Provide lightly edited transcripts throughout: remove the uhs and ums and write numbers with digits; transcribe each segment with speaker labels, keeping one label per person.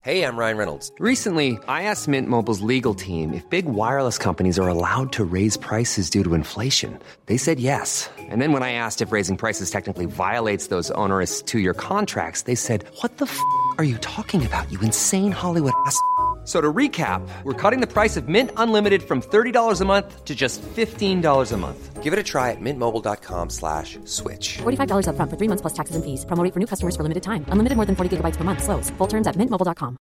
Speaker 1: Hey, I'm Ryan Reynolds.
Speaker 2: Recently, I asked Mint Mobile's legal team if big wireless companies are allowed to raise prices due to inflation. They said yes. And then when I asked if raising prices technically violates those onerous two-year contracts, they said, "What the f*** are you talking about, you insane Hollywood ass?" So to recap, we're cutting the price of Mint Unlimited from $30 a month to just $15 a month.
Speaker 1: Give it a try at mintmobile.com/switch.
Speaker 3: $45 up front for 3 months plus taxes and fees. Promo rate for new customers for limited time. Unlimited more than 40 gigabytes per month. Slows full terms at mintmobile.com.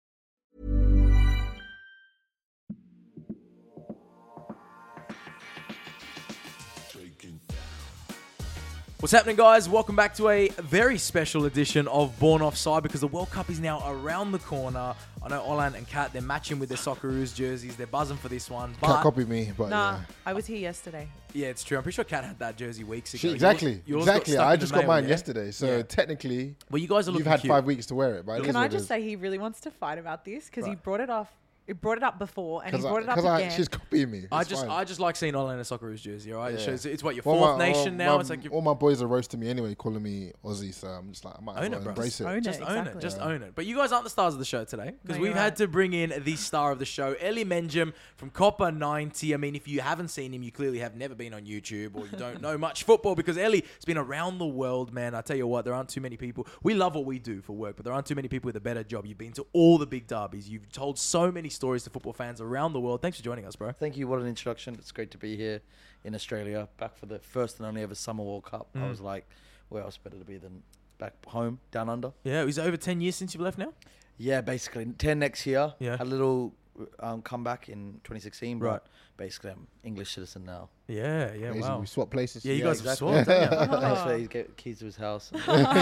Speaker 4: What's happening, guys? Welcome back to a very special edition of Born Offside, because the World Cup is now around the corner. I know Olan and Kat, they're matching with their Socceroos jerseys. They're buzzing for this one.
Speaker 5: Can't copy me, but
Speaker 6: Nah,
Speaker 5: yeah.
Speaker 6: I was here yesterday.
Speaker 4: Yeah, it's true. I'm pretty sure Kat had that jersey weeks ago.
Speaker 5: Exactly.
Speaker 4: Yours got stuck
Speaker 5: I
Speaker 4: in the
Speaker 5: just got
Speaker 4: mail,
Speaker 5: mine
Speaker 4: yeah?
Speaker 5: yesterday, so
Speaker 4: Yeah.
Speaker 5: technically,
Speaker 4: Well, you guys are
Speaker 5: you've
Speaker 4: looking
Speaker 5: had
Speaker 4: cute.
Speaker 5: 5 weeks to wear it. But it
Speaker 6: Can
Speaker 5: is
Speaker 6: I
Speaker 5: what it
Speaker 6: just
Speaker 5: is.
Speaker 6: say he really wants to fight about this because he
Speaker 4: Right.
Speaker 6: brought it off. He brought it up before and he brought it up
Speaker 5: Because
Speaker 6: again.
Speaker 5: she's copying me.
Speaker 4: I
Speaker 5: It's
Speaker 4: just
Speaker 5: fine.
Speaker 4: like seeing Olan in a Socceroos jersey, all right? It
Speaker 5: Yeah.
Speaker 4: shows it's what, your
Speaker 5: Well,
Speaker 4: fourth
Speaker 5: my-
Speaker 4: nation
Speaker 5: well,
Speaker 4: now?
Speaker 5: my-
Speaker 4: It's like
Speaker 5: all my boys are roasting me anyway, calling me Aussie, so I'm just like, I might as
Speaker 4: own
Speaker 5: well
Speaker 4: it, bro.
Speaker 5: embrace it.
Speaker 6: Own it.
Speaker 4: Just own it.
Speaker 6: exactly.
Speaker 4: Just own it. But you guys aren't the stars of the show today, because
Speaker 6: No,
Speaker 4: we've
Speaker 6: you're
Speaker 4: had
Speaker 6: right.
Speaker 4: to bring in the star of the show, Ellie Menjum from Copper 90. I mean, if you haven't seen him, you clearly have never been on YouTube, or you don't know much football, because Ellie has been around the world, man. I tell you what, there aren't too many people. We love what we do for work, but there aren't too many people with a better job. You've been to all the big derbies. You've told so many stories to football fans around the world. Thanks for joining us, bro.
Speaker 7: Thank you. What an introduction. It's great to be here in Australia, back for the first and only ever Summer World Cup. I was like, where else better to be than back home, down under?
Speaker 4: Yeah, it was over 10 years since you've left now?
Speaker 7: Yeah, basically. 10 next year.
Speaker 4: Yeah.
Speaker 7: Had a little comeback in 2016, but
Speaker 4: Right.
Speaker 7: basically I'm English citizen now.
Speaker 4: Yeah,
Speaker 5: Amazing.
Speaker 4: wow.
Speaker 5: We swap places.
Speaker 4: Yeah, you
Speaker 7: Yeah,
Speaker 4: guys
Speaker 7: exactly.
Speaker 4: have swapped, haven't you?
Speaker 7: Thanks for he gave keys to his house.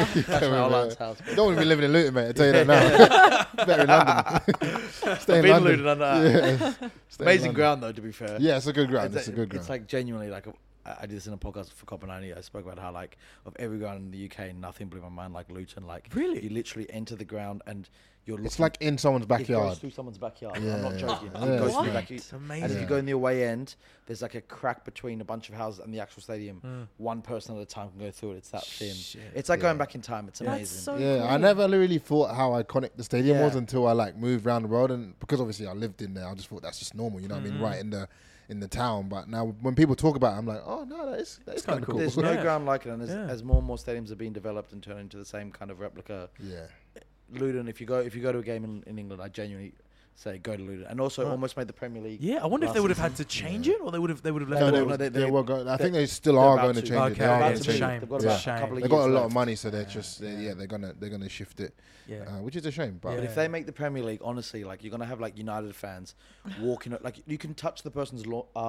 Speaker 7: Olan's house.
Speaker 5: You don't want to be living in Luton, mate. I tell you that now. Better in London. Stay in
Speaker 7: Been
Speaker 5: London.
Speaker 7: looted under.
Speaker 5: Yeah. Stay in
Speaker 7: Amazing
Speaker 5: London.
Speaker 7: ground though, to be fair.
Speaker 5: Yeah, it's a good ground. It's a good
Speaker 7: It's
Speaker 5: ground.
Speaker 7: like genuinely like I did this in a podcast for Copper 90. I spoke about how like of every ground in the UK, nothing blew my mind like Luton. Like
Speaker 4: Really?
Speaker 7: you literally enter the ground and you're looking.
Speaker 5: It's like in someone's
Speaker 7: It goes
Speaker 5: backyard.
Speaker 7: through someone's backyard.
Speaker 5: Yeah,
Speaker 7: I'm not
Speaker 5: yeah.
Speaker 7: joking.
Speaker 5: Yeah,
Speaker 7: It goes
Speaker 5: it's
Speaker 7: through the
Speaker 5: mad.
Speaker 7: backyard.
Speaker 4: It's amazing.
Speaker 7: And if you go in the away end, there's like a crack between a bunch of houses and the actual stadium. One person at a time can go through it. It's that thin.
Speaker 4: Shit.
Speaker 7: It's like going back in time. It's
Speaker 6: That's
Speaker 7: amazing.
Speaker 6: so
Speaker 5: Yeah,
Speaker 6: cool.
Speaker 5: I never really thought how iconic the stadium
Speaker 7: Yeah.
Speaker 5: was until I like moved around the world, and because obviously I lived in there, I just thought that's just normal, you know what I mean, right in the town. But now when people talk about it, I'm like, oh no, that is kind of cool.
Speaker 7: There's no
Speaker 4: Yeah.
Speaker 7: ground like it, and
Speaker 4: Yeah.
Speaker 7: as more and more stadiums are being developed and turned into the same kind of replica.
Speaker 5: Yeah,
Speaker 7: Luton, if you go to a game in England, I genuinely say go to Luton, and also almost made the Premier League.
Speaker 4: Yeah, I wonder if
Speaker 7: last
Speaker 4: they would have
Speaker 7: season.
Speaker 4: had to change it, or they would have left
Speaker 7: No,
Speaker 4: it.
Speaker 7: no,
Speaker 4: all-
Speaker 7: no,
Speaker 5: they were going. I think they still
Speaker 7: they're
Speaker 5: are
Speaker 7: about
Speaker 5: going to
Speaker 7: to.
Speaker 5: change it.
Speaker 4: Okay,
Speaker 5: They are
Speaker 4: yeah,
Speaker 5: going
Speaker 4: it's
Speaker 5: to
Speaker 4: a
Speaker 5: change
Speaker 4: shame.
Speaker 5: it.
Speaker 7: They've got
Speaker 4: Yeah.
Speaker 7: about a couple of
Speaker 5: They got
Speaker 7: years
Speaker 5: a lot
Speaker 7: left.
Speaker 5: of money, so they're just they're gonna shift it.
Speaker 4: Yeah.
Speaker 5: Which is a shame. But
Speaker 7: But if they make the Premier League, honestly, like you're gonna have like United fans walking, like you can touch the person's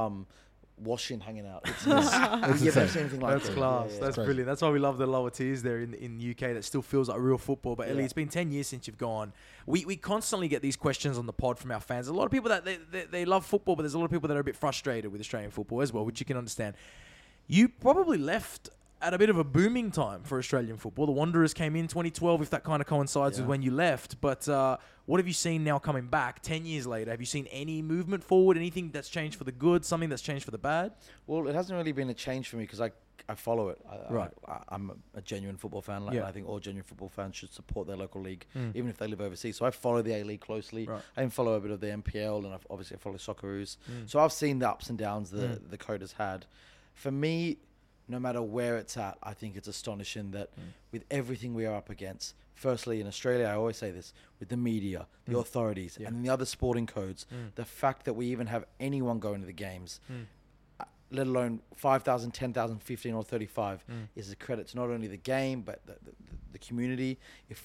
Speaker 7: washing hanging out. It's you've never seen anything like
Speaker 4: That's
Speaker 7: it.
Speaker 4: class.
Speaker 7: Yeah, yeah.
Speaker 4: That's
Speaker 5: crazy.
Speaker 4: brilliant. That's why we love the lower tiers there in UK. That still feels like real football. But Ellie,
Speaker 7: Yeah.
Speaker 4: it's been 10 years since you've gone. We constantly get these questions on the pod from our fans. A lot of people that they love football, but there's a lot of people that are a bit frustrated with Australian football as well, which you can understand. You probably left at a bit of a booming time for Australian football. The Wanderers came in 2012, if that kind of coincides with when you left. But what have you seen now coming back 10 years later? Have you seen any movement forward? Anything that's changed for the good? Something that's changed for the bad?
Speaker 7: Well, it hasn't really been a change for me because I follow it.
Speaker 4: Right.
Speaker 7: I'm a genuine football fan,
Speaker 4: Yeah.
Speaker 7: and I think all genuine football fans should support their local league, even if they live overseas. So I follow the A-League closely.
Speaker 4: Right.
Speaker 7: I even follow a bit of the NPL, and obviously I follow Socceroos. So I've seen the ups and downs the code has had. For me, no matter where it's at, I think it's astonishing that with everything we are up against, firstly in Australia, I always say this, with the media, the authorities, and then the other sporting codes, the fact that we even have anyone going to the games, let alone 5,000, 10,000, 15 or 35, is a credit to not only the game, but the community. If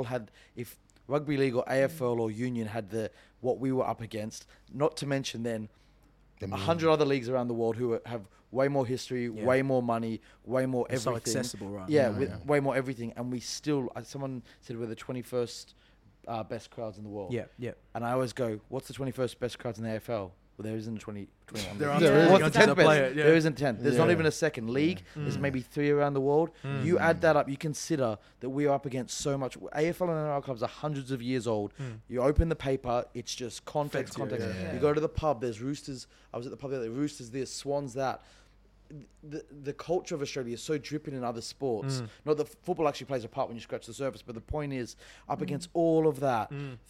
Speaker 7: rugby league or AFL or union had what we were up against, not to mention then 100 other leagues around the world who have way more history, way more money, way more
Speaker 4: It's so
Speaker 7: everything.
Speaker 4: accessible, right?
Speaker 7: Yeah, way more everything. And we still, someone said we're the 21st best crowds in the world.
Speaker 4: Yeah.
Speaker 7: And I always go, what's the 21st best crowds in the AFL? Well, there isn't a 21.
Speaker 4: There aren't
Speaker 5: Yeah,
Speaker 4: many
Speaker 7: What's the
Speaker 4: countries
Speaker 7: 10th
Speaker 4: that play
Speaker 7: best?
Speaker 4: it, yeah.
Speaker 7: There isn't 10. There's not
Speaker 5: Yeah.
Speaker 7: even a second league. There's maybe 3 around the world. You add that up, you consider that we are up against so much. AFL and NRL clubs are hundreds of years old. You open the paper, it's just context.
Speaker 4: Fed to you, yeah.
Speaker 7: You go to the pub, there's Roosters. I was at the pub the other day, Roosters this, Swans that. the culture of Australia is so dripping in other sports. Not that football actually plays a part when you scratch the surface, but the point is, up against all of that,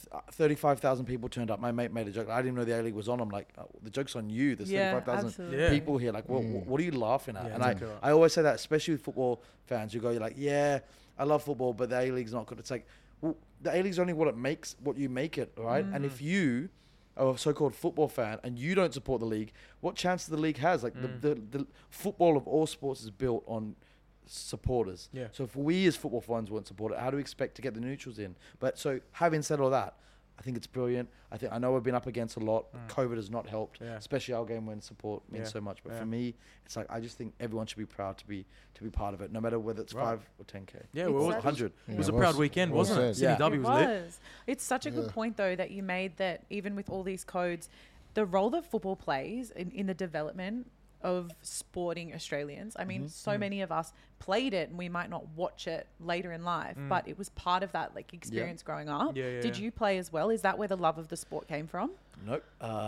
Speaker 7: 35,000 people turned up. My mate made a joke. I didn't know the A-League was on. I'm like, oh, the joke's on you. There's 35,000
Speaker 6: absolutely.
Speaker 7: people here. Like, what are you laughing at?
Speaker 4: Yeah,
Speaker 7: And
Speaker 4: exactly right.
Speaker 7: I always say that, especially with football fans who go, you're like, yeah, I love football, but the A-League's not good. It's like, well, the A-League's only what you make it, right? And if you are a so-called football fan and you don't support the league, what chance the league has? Like the football of all sports is built on supporters.
Speaker 4: Yeah.
Speaker 7: So if we as football fans won't support it, how do we expect to get the neutrals in? But so having said all that, I think it's brilliant. I know we've been up against a lot. COVID has not helped, especially our game when support means so much. But for me, it's like I just think everyone should be proud to be part of it, no matter whether it's 5 or 10K.
Speaker 4: Yeah,
Speaker 6: Exactly.
Speaker 4: well,
Speaker 7: 100.
Speaker 4: it was a
Speaker 5: well
Speaker 4: proud
Speaker 5: said.
Speaker 4: weekend,
Speaker 5: Well
Speaker 4: wasn't it?
Speaker 5: said.
Speaker 4: Sydney
Speaker 7: Yeah.
Speaker 4: Derby
Speaker 6: It
Speaker 4: was lit.
Speaker 6: was. It's such a good point, though, that you made that even with all these codes, the role that football plays in the development of sporting Australians. I mean, so many of us played it and we might not watch it later in life, but it was part of that like experience growing up. Did you play as well? Is that where the love of the sport came from?
Speaker 7: Nope.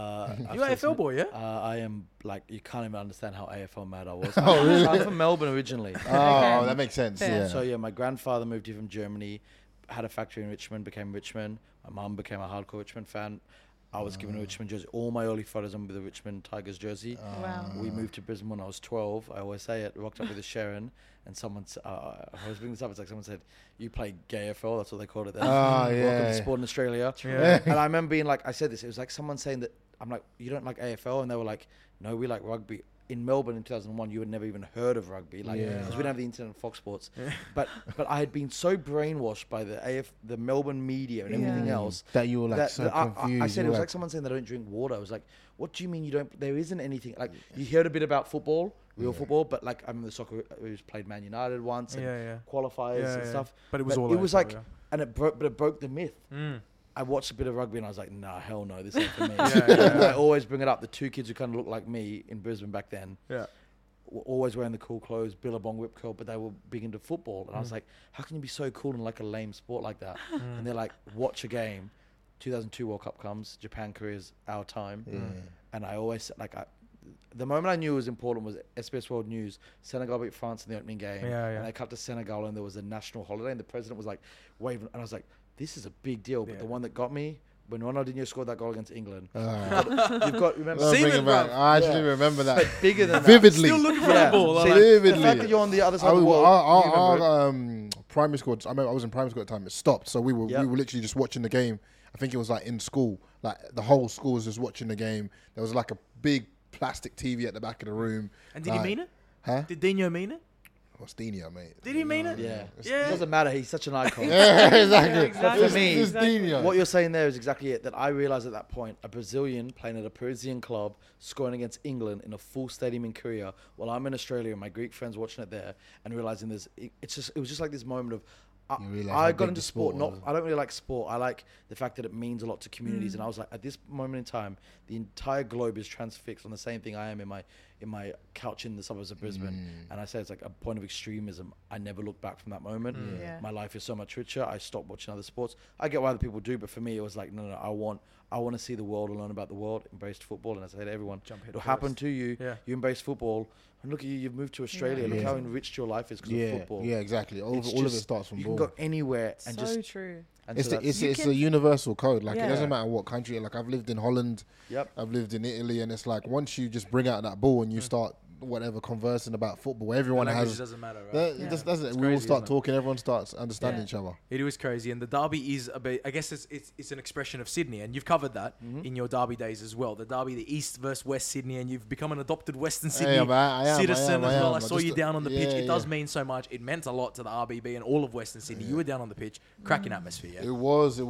Speaker 4: You AFL boy, yeah?
Speaker 7: I am like, you can't even understand how AFL mad I was.
Speaker 5: Oh, really?
Speaker 7: I'm from Melbourne originally.
Speaker 5: Oh, that makes sense.
Speaker 6: Fair.
Speaker 5: Yeah.
Speaker 7: So yeah, my grandfather moved here from Germany, had a factory in Richmond, became Richmond. My mum became a hardcore Richmond fan. I was given a Richmond jersey. All my early photos I'm with a Richmond Tigers jersey.
Speaker 6: Wow.
Speaker 7: We moved to Brisbane when I was 12. I always say it. Rocked up with a Sharon, and someone. I was bringing this up. It's like someone said, "You play gay AFL." That's what they called it then.
Speaker 5: Oh,
Speaker 7: Welcome
Speaker 5: yeah.
Speaker 7: to sport in Australia.
Speaker 4: Yeah.
Speaker 7: And I remember being like, I said this. It was like someone saying that I'm like, "You don't like AFL," and they were like, "No, we like rugby." In Melbourne in 2001, you had never even heard of rugby, like because we didn't have the internet and Fox Sports. But I had been so brainwashed by the Melbourne media and everything else
Speaker 5: That you were like
Speaker 7: that
Speaker 5: so confused.
Speaker 7: I said
Speaker 5: You
Speaker 7: it was
Speaker 5: were
Speaker 7: like someone saying they don't drink water. I was like, what do you mean you don't? There isn't anything like you heard a bit about football, real football, but like I remember the soccer. We played Man United once and qualifiers and stuff.
Speaker 4: But it was all
Speaker 7: it was
Speaker 4: AFL,
Speaker 7: like, and it broke the myth. I watched a bit of rugby and I was like, nah, hell no, this ain't for me. I always bring it up. The two kids who kind of looked like me in Brisbane back then.
Speaker 4: Yeah.
Speaker 7: Were always wearing the cool clothes, Billabong whip curl, but they were big into football. And I was like, how can you be so cool in like a lame sport like that? And they're like, watch a game. 2002 World Cup comes, Japan, Korea's our time. And I always, like, the moment I knew it was important was SBS World News. Senegal beat France in the opening game. And they cut to Senegal and there was a national holiday and the president was like waving. And I was like, this is a big deal. But the one that got me, when Ronaldinho scored that goal against England, you've got remember.
Speaker 5: I'll bring
Speaker 4: Seaman,
Speaker 5: it back.
Speaker 4: bruv.
Speaker 5: I actually remember that.
Speaker 7: But bigger than that.
Speaker 5: Vividly.
Speaker 4: Still looking for
Speaker 7: Yeah.
Speaker 4: the ball.
Speaker 7: See,
Speaker 4: Like,
Speaker 5: Vividly.
Speaker 7: The fact that you're on the other side of the world. you remember it.
Speaker 5: Primary school. I remember I was in primary school at the time. It stopped, so we were literally just watching the game. I think it was like in school, like the whole school was just watching the game. There was like a big plastic TV at the back of the room.
Speaker 4: and did he mean it?
Speaker 5: Huh?
Speaker 4: Did Dino mean it?
Speaker 5: What's Dino, mate?
Speaker 4: Did he mean it?
Speaker 7: Yeah.
Speaker 4: Yeah.
Speaker 7: It doesn't matter. He's such an icon.
Speaker 5: Yeah, exactly.
Speaker 6: exactly.
Speaker 7: For me,
Speaker 5: It's Dino.
Speaker 7: What you're saying there is exactly it. That I realized at that point, a Brazilian playing at a Parisian club, scoring against England in a full stadium in Korea, while I'm in Australia and my Greek friends watching it there, and realizing it was just like this moment of.
Speaker 5: You realise
Speaker 7: I
Speaker 5: how
Speaker 7: got
Speaker 5: big
Speaker 7: into
Speaker 5: the
Speaker 7: sport.
Speaker 5: sport was.
Speaker 7: I don't really like sport. I like the fact that it means a lot to communities. And I was like, at this moment in time, the entire globe is transfixed on the same thing I am in my couch in the suburbs of Brisbane. And I say it's like a point of extremism. I never looked back from that moment.
Speaker 6: Yeah.
Speaker 7: My life is so much richer. I stopped watching other sports. I get why other people do, but for me, it was like, no. I want to see the world and learn about the world. Embraced football, and I say to everyone, it'll happen to you.
Speaker 4: Yeah.
Speaker 7: You embrace football, and look at you. You've moved to Australia. Look how enriched your life is because of football.
Speaker 5: Yeah, exactly. All of
Speaker 7: It's
Speaker 5: it
Speaker 7: just-
Speaker 5: starts from
Speaker 7: you
Speaker 5: ball.
Speaker 7: can go anywhere and
Speaker 6: So
Speaker 7: just.
Speaker 6: true.
Speaker 7: And
Speaker 5: It's
Speaker 7: so
Speaker 5: the,
Speaker 7: that's-
Speaker 5: it's a universal code. Like it
Speaker 6: Yeah.
Speaker 5: doesn't matter what country. Like I've lived in Holland.
Speaker 7: Yep.
Speaker 5: I've lived in Italy, and it's like once you just bring out that ball and you start whatever conversing about football, everyone
Speaker 4: Language
Speaker 5: has.
Speaker 4: doesn't matter, right?
Speaker 5: It just doesn't. We all
Speaker 4: crazy,
Speaker 5: start
Speaker 4: isn't it?
Speaker 5: talking. Everyone starts understanding
Speaker 6: Yeah.
Speaker 5: each other.
Speaker 4: It was crazy, and the derby is a bit. I guess it's an expression of Sydney, and you've covered that in your derby days as well. The derby, the East versus West Sydney, and you've become an adopted Western Sydney
Speaker 5: I am,
Speaker 4: citizen
Speaker 5: I
Speaker 4: as well.
Speaker 5: am.
Speaker 4: I saw you
Speaker 5: Just-
Speaker 4: down on the pitch.
Speaker 5: yeah,
Speaker 4: It does
Speaker 5: yeah.
Speaker 4: mean so much. It meant a lot to the RBB and all of Western Sydney. You were down on the pitch, cracking atmosphere. Yeah?
Speaker 5: It was.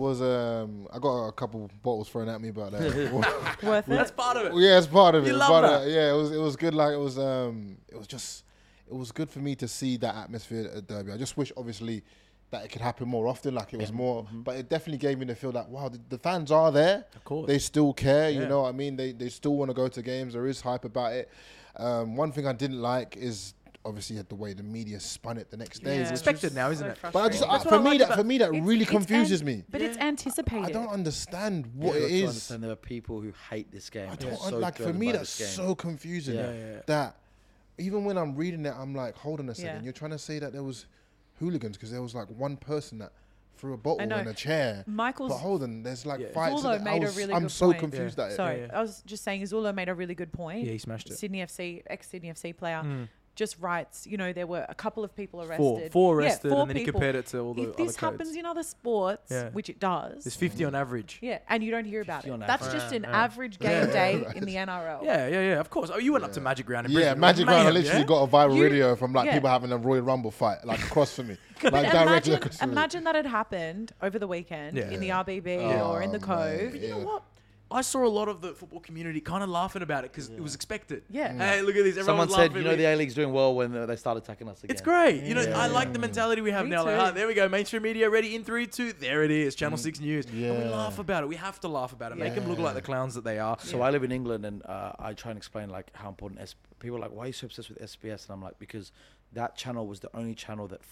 Speaker 5: I got a couple bottles thrown at me, but
Speaker 6: Worth it.
Speaker 4: That's part of it.
Speaker 5: yeah, it's part of it.
Speaker 4: You
Speaker 5: It's
Speaker 4: love
Speaker 5: part of
Speaker 4: that.
Speaker 5: it. Yeah, it was good. Like it was good for me to see that atmosphere at Derby. I just wish, obviously, that it could happen more often. Like it was more, but it definitely gave me the feel that wow, the fans are there.
Speaker 4: Of course.
Speaker 5: They still care. You
Speaker 4: Yeah.
Speaker 5: know what I mean? They still want to go to games. There is hype about it. One thing I didn't like is obviously the way the media spun it the next day.
Speaker 6: Yeah,
Speaker 5: which
Speaker 4: Expected
Speaker 5: was-
Speaker 4: now, isn't it?
Speaker 5: But I just,
Speaker 6: frustrating.
Speaker 4: That's what I like
Speaker 5: for me that really
Speaker 6: It's
Speaker 5: confuses me.
Speaker 6: But it's anticipated.
Speaker 5: I don't understand what
Speaker 7: You've
Speaker 5: it
Speaker 7: got to
Speaker 5: is.
Speaker 7: understand there are people who hate this game.
Speaker 5: I
Speaker 7: They're
Speaker 5: don't
Speaker 7: so
Speaker 5: like. For
Speaker 7: driven
Speaker 5: me,
Speaker 7: by
Speaker 5: that's
Speaker 7: this game.
Speaker 5: so confusing.
Speaker 7: Yeah.
Speaker 4: Yeah.
Speaker 5: That even when I'm reading it, I'm like, hold on a second.
Speaker 6: Yeah.
Speaker 5: You're trying to say that there was hooligans because there was like one person that threw a bottle
Speaker 6: I know.
Speaker 5: in a chair.
Speaker 6: Michael's-
Speaker 5: But hold on, there's like
Speaker 4: Yeah.
Speaker 5: five.
Speaker 6: Zulo made a really
Speaker 5: I'm
Speaker 6: good
Speaker 5: so
Speaker 6: point.
Speaker 5: confused at it.
Speaker 6: Sorry,
Speaker 4: Yeah.
Speaker 6: I was just saying, Zulo made a really good point.
Speaker 4: Yeah, he smashed it.
Speaker 6: Sydney FC, ex-Sydney FC player, just writes, there were a couple of people
Speaker 4: Four
Speaker 6: arrested.
Speaker 4: arrested,
Speaker 6: four
Speaker 4: and then he
Speaker 6: people.
Speaker 4: compared it to all the
Speaker 6: If this
Speaker 4: other
Speaker 6: happens
Speaker 4: codes.
Speaker 6: in other sports,
Speaker 4: Yeah.
Speaker 6: which it does,
Speaker 4: There's 50 on average.
Speaker 6: yeah, and you don't hear about
Speaker 7: 50
Speaker 6: it.
Speaker 7: on
Speaker 6: That's
Speaker 7: average.
Speaker 6: just an average game day in the NRL.
Speaker 4: Yeah, of course. Oh, you went up to Magic Ground in
Speaker 5: Yeah,
Speaker 4: Brisbane.
Speaker 5: Magic Ground. I
Speaker 4: Mayhem,
Speaker 5: literally
Speaker 4: yeah?
Speaker 5: got a viral
Speaker 6: You-
Speaker 5: video from like
Speaker 6: yeah.
Speaker 5: people having a Royal Rumble fight like across from me, like
Speaker 6: But
Speaker 5: directly across from me.
Speaker 6: imagine that had happened over the weekend
Speaker 4: Yeah.
Speaker 6: in the RBB or in the
Speaker 5: Oh,
Speaker 6: Cove.
Speaker 5: mate.
Speaker 4: You know what? I saw a lot of the football community kind of laughing about it because it was expected.
Speaker 6: Yeah.
Speaker 4: Hey, look at this.
Speaker 7: Someone
Speaker 4: Everyone's
Speaker 7: said,
Speaker 4: laughing.
Speaker 7: the A-League's doing well when they start attacking us again.
Speaker 4: It's great. I like the mentality we have
Speaker 6: Me
Speaker 4: now. Like,
Speaker 6: too.
Speaker 4: there we go. Mainstream media ready in 3, 2. There it is. Channel 6 News. And we
Speaker 5: Yeah.
Speaker 4: laugh about it. We have to laugh about it. Make them look like the clowns that they are.
Speaker 7: So I live in England, and I try and explain like how important people are like, why are you so obsessed with SBS? And I'm like, because that channel was the only channel that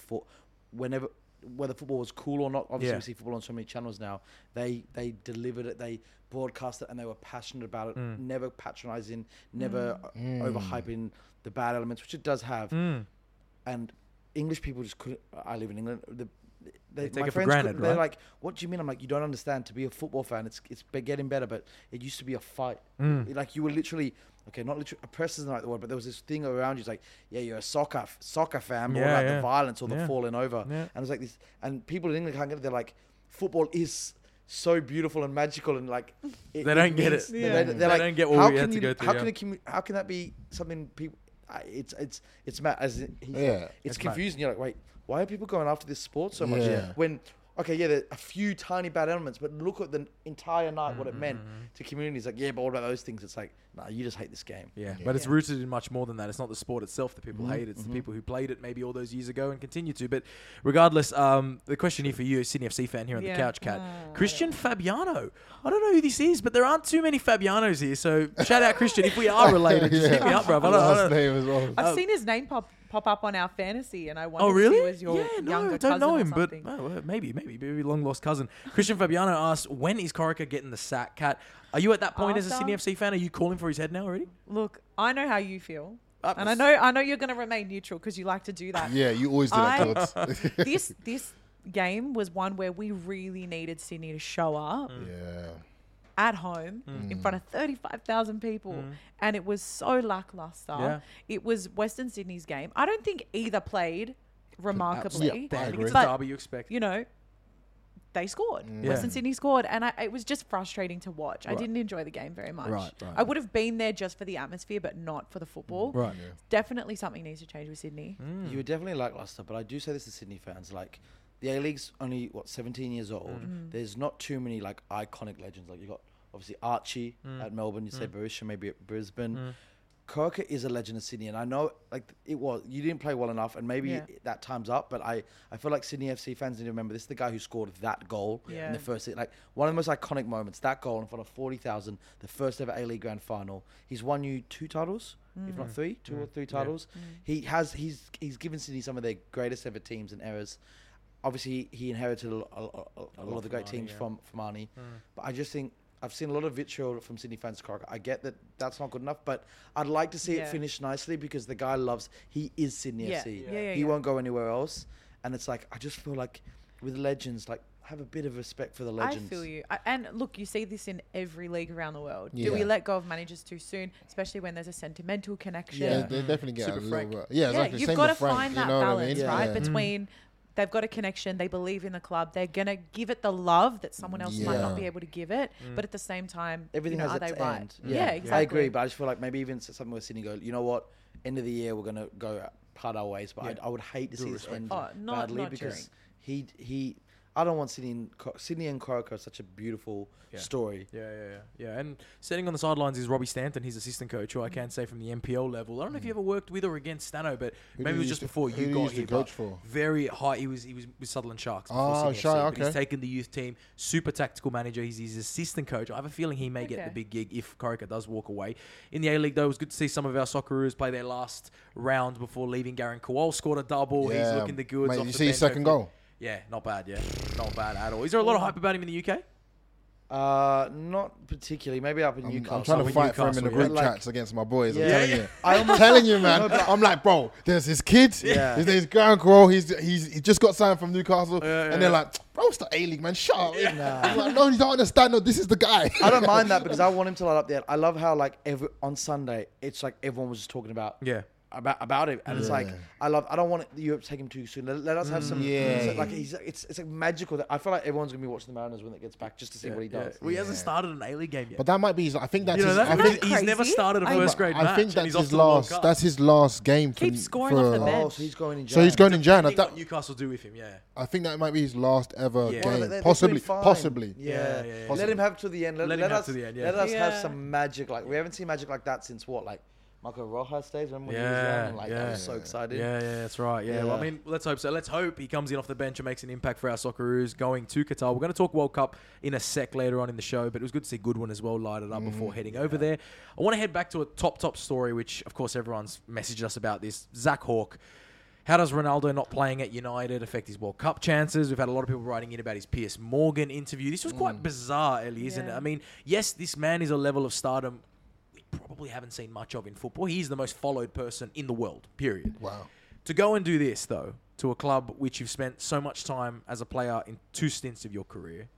Speaker 7: whether football was cool or not. Obviously,
Speaker 4: Yeah.
Speaker 7: we see football on so many channels now. They delivered it, they broadcast it, and they were passionate about it. Never patronizing, never overhyping the bad elements, which it does have. And English people just couldn't. I live in England.
Speaker 4: They take
Speaker 7: my
Speaker 4: it for
Speaker 7: friends
Speaker 4: granted,
Speaker 7: couldn't- They're
Speaker 4: right?
Speaker 7: like, "What do you mean?" I'm like, "You don't understand. To be a football fan, it's getting better, but it used to be a fight. Like you were literally." Okay, not literally. Oppressed isn't the right word, but there was this thing around you. It's like, yeah, you're a soccer fan, but what about the violence or the falling over?
Speaker 4: Yeah.
Speaker 7: And it's like this. And people in England can't get it. They're like, football is so beautiful and magical, and like
Speaker 4: They don't get
Speaker 7: means-
Speaker 4: it.
Speaker 7: They're
Speaker 4: They
Speaker 7: like,
Speaker 4: don't get what
Speaker 7: how
Speaker 4: we had
Speaker 7: can
Speaker 4: to
Speaker 7: you-
Speaker 4: go through,
Speaker 7: How
Speaker 4: yeah.
Speaker 7: can how can that be something people? It's mad. As he said,
Speaker 5: Yeah.
Speaker 7: it's
Speaker 4: It's mad.
Speaker 7: confusing. You're like, wait, why are people going after this sport so much?
Speaker 5: Yeah.
Speaker 7: When okay, yeah, there are a few tiny bad elements, but look at the entire night, what it meant to communities. Like, yeah, but what about those things? It's like, nah, you just hate this game.
Speaker 4: Yeah, but it's rooted in much more than that. It's not the sport itself that people hate. It's the people who played it maybe all those years ago and continue to. But regardless, the question here for you, Sydney FC fan here on the
Speaker 6: Yeah.
Speaker 4: couch, Cat. Christian Fabiano. I don't know who this is, but there aren't too many Fabianos here. So shout out Christian. If we are related, just hit me up, bro. I
Speaker 5: Last
Speaker 4: don't,
Speaker 5: name as well.
Speaker 6: I've seen his name pop up on our fantasy, and I
Speaker 4: Oh
Speaker 6: wondered
Speaker 4: really?
Speaker 6: if he was your
Speaker 4: yeah, no,
Speaker 6: younger
Speaker 4: I don't know
Speaker 6: cousin
Speaker 4: him,
Speaker 6: or
Speaker 4: but
Speaker 6: something.
Speaker 4: well, maybe long lost cousin. Christian Fabiano asked, "When is Corica getting the sack, Cat? Are you at that point as a
Speaker 6: After-
Speaker 4: Sydney FC fan? Are you calling for his head now already?"
Speaker 6: Look, I know how you feel,
Speaker 4: Up
Speaker 6: and
Speaker 4: s-
Speaker 6: I know you're going to remain neutral because you like to do that.
Speaker 5: Yeah, you always do that, Todd.
Speaker 6: This game was one where we really needed Sydney to show up
Speaker 5: Yeah.
Speaker 6: at home in front of 35,000 people, and it was so lackluster.
Speaker 4: Yeah.
Speaker 6: It was Western Sydney's game. I don't think either played remarkably,
Speaker 5: Yeah,
Speaker 4: I think it's
Speaker 5: agree.
Speaker 4: a
Speaker 6: but
Speaker 4: derby you expect.
Speaker 6: they scored.
Speaker 4: Yeah.
Speaker 6: Western Sydney scored, and it was just frustrating to watch. I
Speaker 4: Right.
Speaker 6: didn't enjoy the game very much.
Speaker 4: Right.
Speaker 6: I would have been there just for the atmosphere, but not for the football.
Speaker 4: Right.
Speaker 6: Definitely something needs to change with Sydney.
Speaker 7: You were definitely lackluster, but I do say this to Sydney fans, like the A-League's only 17 years old. There's not too many like iconic legends. Like you got obviously Archie at Melbourne. You say Barisha maybe at Brisbane. Corica is a legend of Sydney, and I know like you didn't play well enough, and maybe
Speaker 6: Yeah.
Speaker 7: that time's up. But I feel like Sydney FC fans need to remember this is the guy who scored that goal
Speaker 6: Yeah.
Speaker 7: in the first, like one of the most iconic moments. That goal in front of 40,000, the first ever A-League Grand Final. He's won you 2 titles, if not 3, 2 or 3 titles. He's given Sydney some of their greatest ever teams and eras. Obviously, he inherited a lot of the great teams from Arnie, but I just think. I've seen a lot of vitriol from Sydney fans. Corica. I get that that's not good enough, but I'd like to see it
Speaker 6: Yeah.
Speaker 7: finish nicely because the guy he is Sydney
Speaker 6: Yeah.
Speaker 7: FC.
Speaker 6: Yeah,
Speaker 7: He
Speaker 6: yeah.
Speaker 7: won't go anywhere else. And it's like, I just feel like with legends, like have a bit of respect for the legends.
Speaker 6: I feel you. And look, you see this in every league around the world.
Speaker 5: Yeah.
Speaker 6: Do we let go of managers too soon, especially when there's a sentimental connection?
Speaker 5: Yeah, they definitely get
Speaker 4: Super
Speaker 5: a little
Speaker 4: Frank.
Speaker 5: bit. Yeah,
Speaker 6: Yeah,
Speaker 5: exactly.
Speaker 6: you've
Speaker 5: Same
Speaker 6: got to
Speaker 5: with Frank,
Speaker 6: find
Speaker 5: you
Speaker 6: that
Speaker 5: know what I
Speaker 6: balance,
Speaker 5: mean?
Speaker 6: right?
Speaker 5: Yeah.
Speaker 6: Between they've got a connection, they believe in the club, they're going to give it the love that someone else might not
Speaker 5: Yeah.
Speaker 6: be able to give it, but at the same time,
Speaker 7: Everything
Speaker 6: are
Speaker 7: has
Speaker 6: they
Speaker 7: its
Speaker 6: right?
Speaker 7: end.
Speaker 6: Yeah, exactly.
Speaker 7: I agree, but I just feel like maybe even something where Sydney go, you know what, end of the year we're gonna go part our ways, but I would hate to see this end
Speaker 6: Oh, not
Speaker 7: badly because he I don't want Sydney and Corica are such a beautiful story.
Speaker 4: Yeah. And sitting on the sidelines is Robbie Stanton, his assistant coach, who I can say from the MPL level. I don't know if you ever worked with or against Stano, but
Speaker 5: Who
Speaker 4: maybe
Speaker 5: did
Speaker 4: it was
Speaker 5: he
Speaker 4: just
Speaker 5: used to-
Speaker 4: before
Speaker 5: who
Speaker 4: you
Speaker 5: did he
Speaker 4: got
Speaker 5: used to
Speaker 4: here.
Speaker 5: coach
Speaker 4: but
Speaker 5: for?
Speaker 4: Very high. He was with Sutherland Sharks. before
Speaker 5: Oh,
Speaker 4: Sydney
Speaker 5: Shy,
Speaker 4: FC, but he's
Speaker 5: okay.
Speaker 4: taken the youth team. Super tactical manager. He's his assistant coach. I have a feeling he may get the
Speaker 6: Okay.
Speaker 4: big gig if Corica does walk away. In the A-League, though, it was good to see some of our Socceroos play their last round before leaving. Garen Kowal scored a double. He's looking the goods.
Speaker 5: Mate,
Speaker 4: off
Speaker 5: you
Speaker 4: the
Speaker 5: see his
Speaker 4: bench,
Speaker 5: second
Speaker 4: hopefully.
Speaker 5: goal?
Speaker 4: Yeah, not bad. Yeah, not bad at all. Is there a lot of hype about him in the UK?
Speaker 7: Not particularly. Maybe up in Newcastle.
Speaker 5: I'm trying to
Speaker 4: with
Speaker 5: fight for him in the
Speaker 4: Newcastle,
Speaker 5: group
Speaker 7: yeah.
Speaker 5: chats against my boys.
Speaker 7: Yeah.
Speaker 5: I'm telling you.
Speaker 7: I almost-
Speaker 5: telling you, man.
Speaker 7: No, but-
Speaker 5: I'm like, bro, there's his kid.
Speaker 7: Yeah.
Speaker 5: His name's Grant Grohl. He just got signed from Newcastle. And they're like, bro, it's the A-League, man. Shut up. I'm like, no, you don't understand. No, this is the guy.
Speaker 7: I don't mind that because I want him to light up there. I love how like on Sunday it's like everyone was just talking about about it, and it's like I don't want Europe to take him too soon. Let us have some.
Speaker 5: Yeah.
Speaker 7: Like it's like magical. That I feel like everyone's gonna be watching the Mariners when it gets back just to see what he does.
Speaker 4: Well, he hasn't started an A-League game yet.
Speaker 5: But that might be his, I think that's
Speaker 4: You know,
Speaker 5: his,
Speaker 4: that-
Speaker 5: I think,
Speaker 4: he's never
Speaker 6: crazy?
Speaker 4: started a first grade match.
Speaker 5: I think
Speaker 4: and
Speaker 5: that's
Speaker 4: he's off
Speaker 5: his
Speaker 4: to the World
Speaker 5: last.
Speaker 4: Cup.
Speaker 5: That's his last game.
Speaker 6: Keep scoring off the bench.
Speaker 7: Oh, so he's going in.
Speaker 5: So he's going in Jan.
Speaker 4: Depending what Newcastle do with him,
Speaker 5: I think that might be his last ever
Speaker 4: Yeah.
Speaker 5: game.
Speaker 7: Well, they're
Speaker 5: Possibly.
Speaker 7: doing fine.
Speaker 5: Possibly.
Speaker 7: Yeah.
Speaker 4: Yeah.
Speaker 7: Let him have to the end.
Speaker 4: Let him
Speaker 7: Let
Speaker 4: have
Speaker 7: us
Speaker 4: to the end, yeah.
Speaker 7: Let us have
Speaker 6: Yeah.
Speaker 7: some magic. Like we haven't seen magic like that since what, like Marco Rojas days. Remember when he was
Speaker 4: Yeah,
Speaker 7: young? Like
Speaker 4: yeah.
Speaker 7: I was so excited.
Speaker 4: Yeah, that's right. Yeah. Well, I
Speaker 7: Yeah.
Speaker 4: mean, let's hope so. Let's hope he comes in off the bench and makes an impact for our Socceroos going to Qatar. We're going to talk World Cup in a sec later on in the show, but it was good to see Goodwin as well light it up before heading over there. I want to head back to a top story, which, of course, everyone's messaged us about this. Zach Hawke. How does Ronaldo not playing at United affect his World Cup chances? We've had a lot of people writing in about his Piers Morgan interview. This was quite bizarre, Ellie, isn't it? I mean, yes, this man is a level of stardom we probably haven't seen much of in football. He's the most followed person in the world, period.
Speaker 5: Wow.
Speaker 4: To go and do this, though, to a club which you've spent so much time as a player in 2 stints of your career,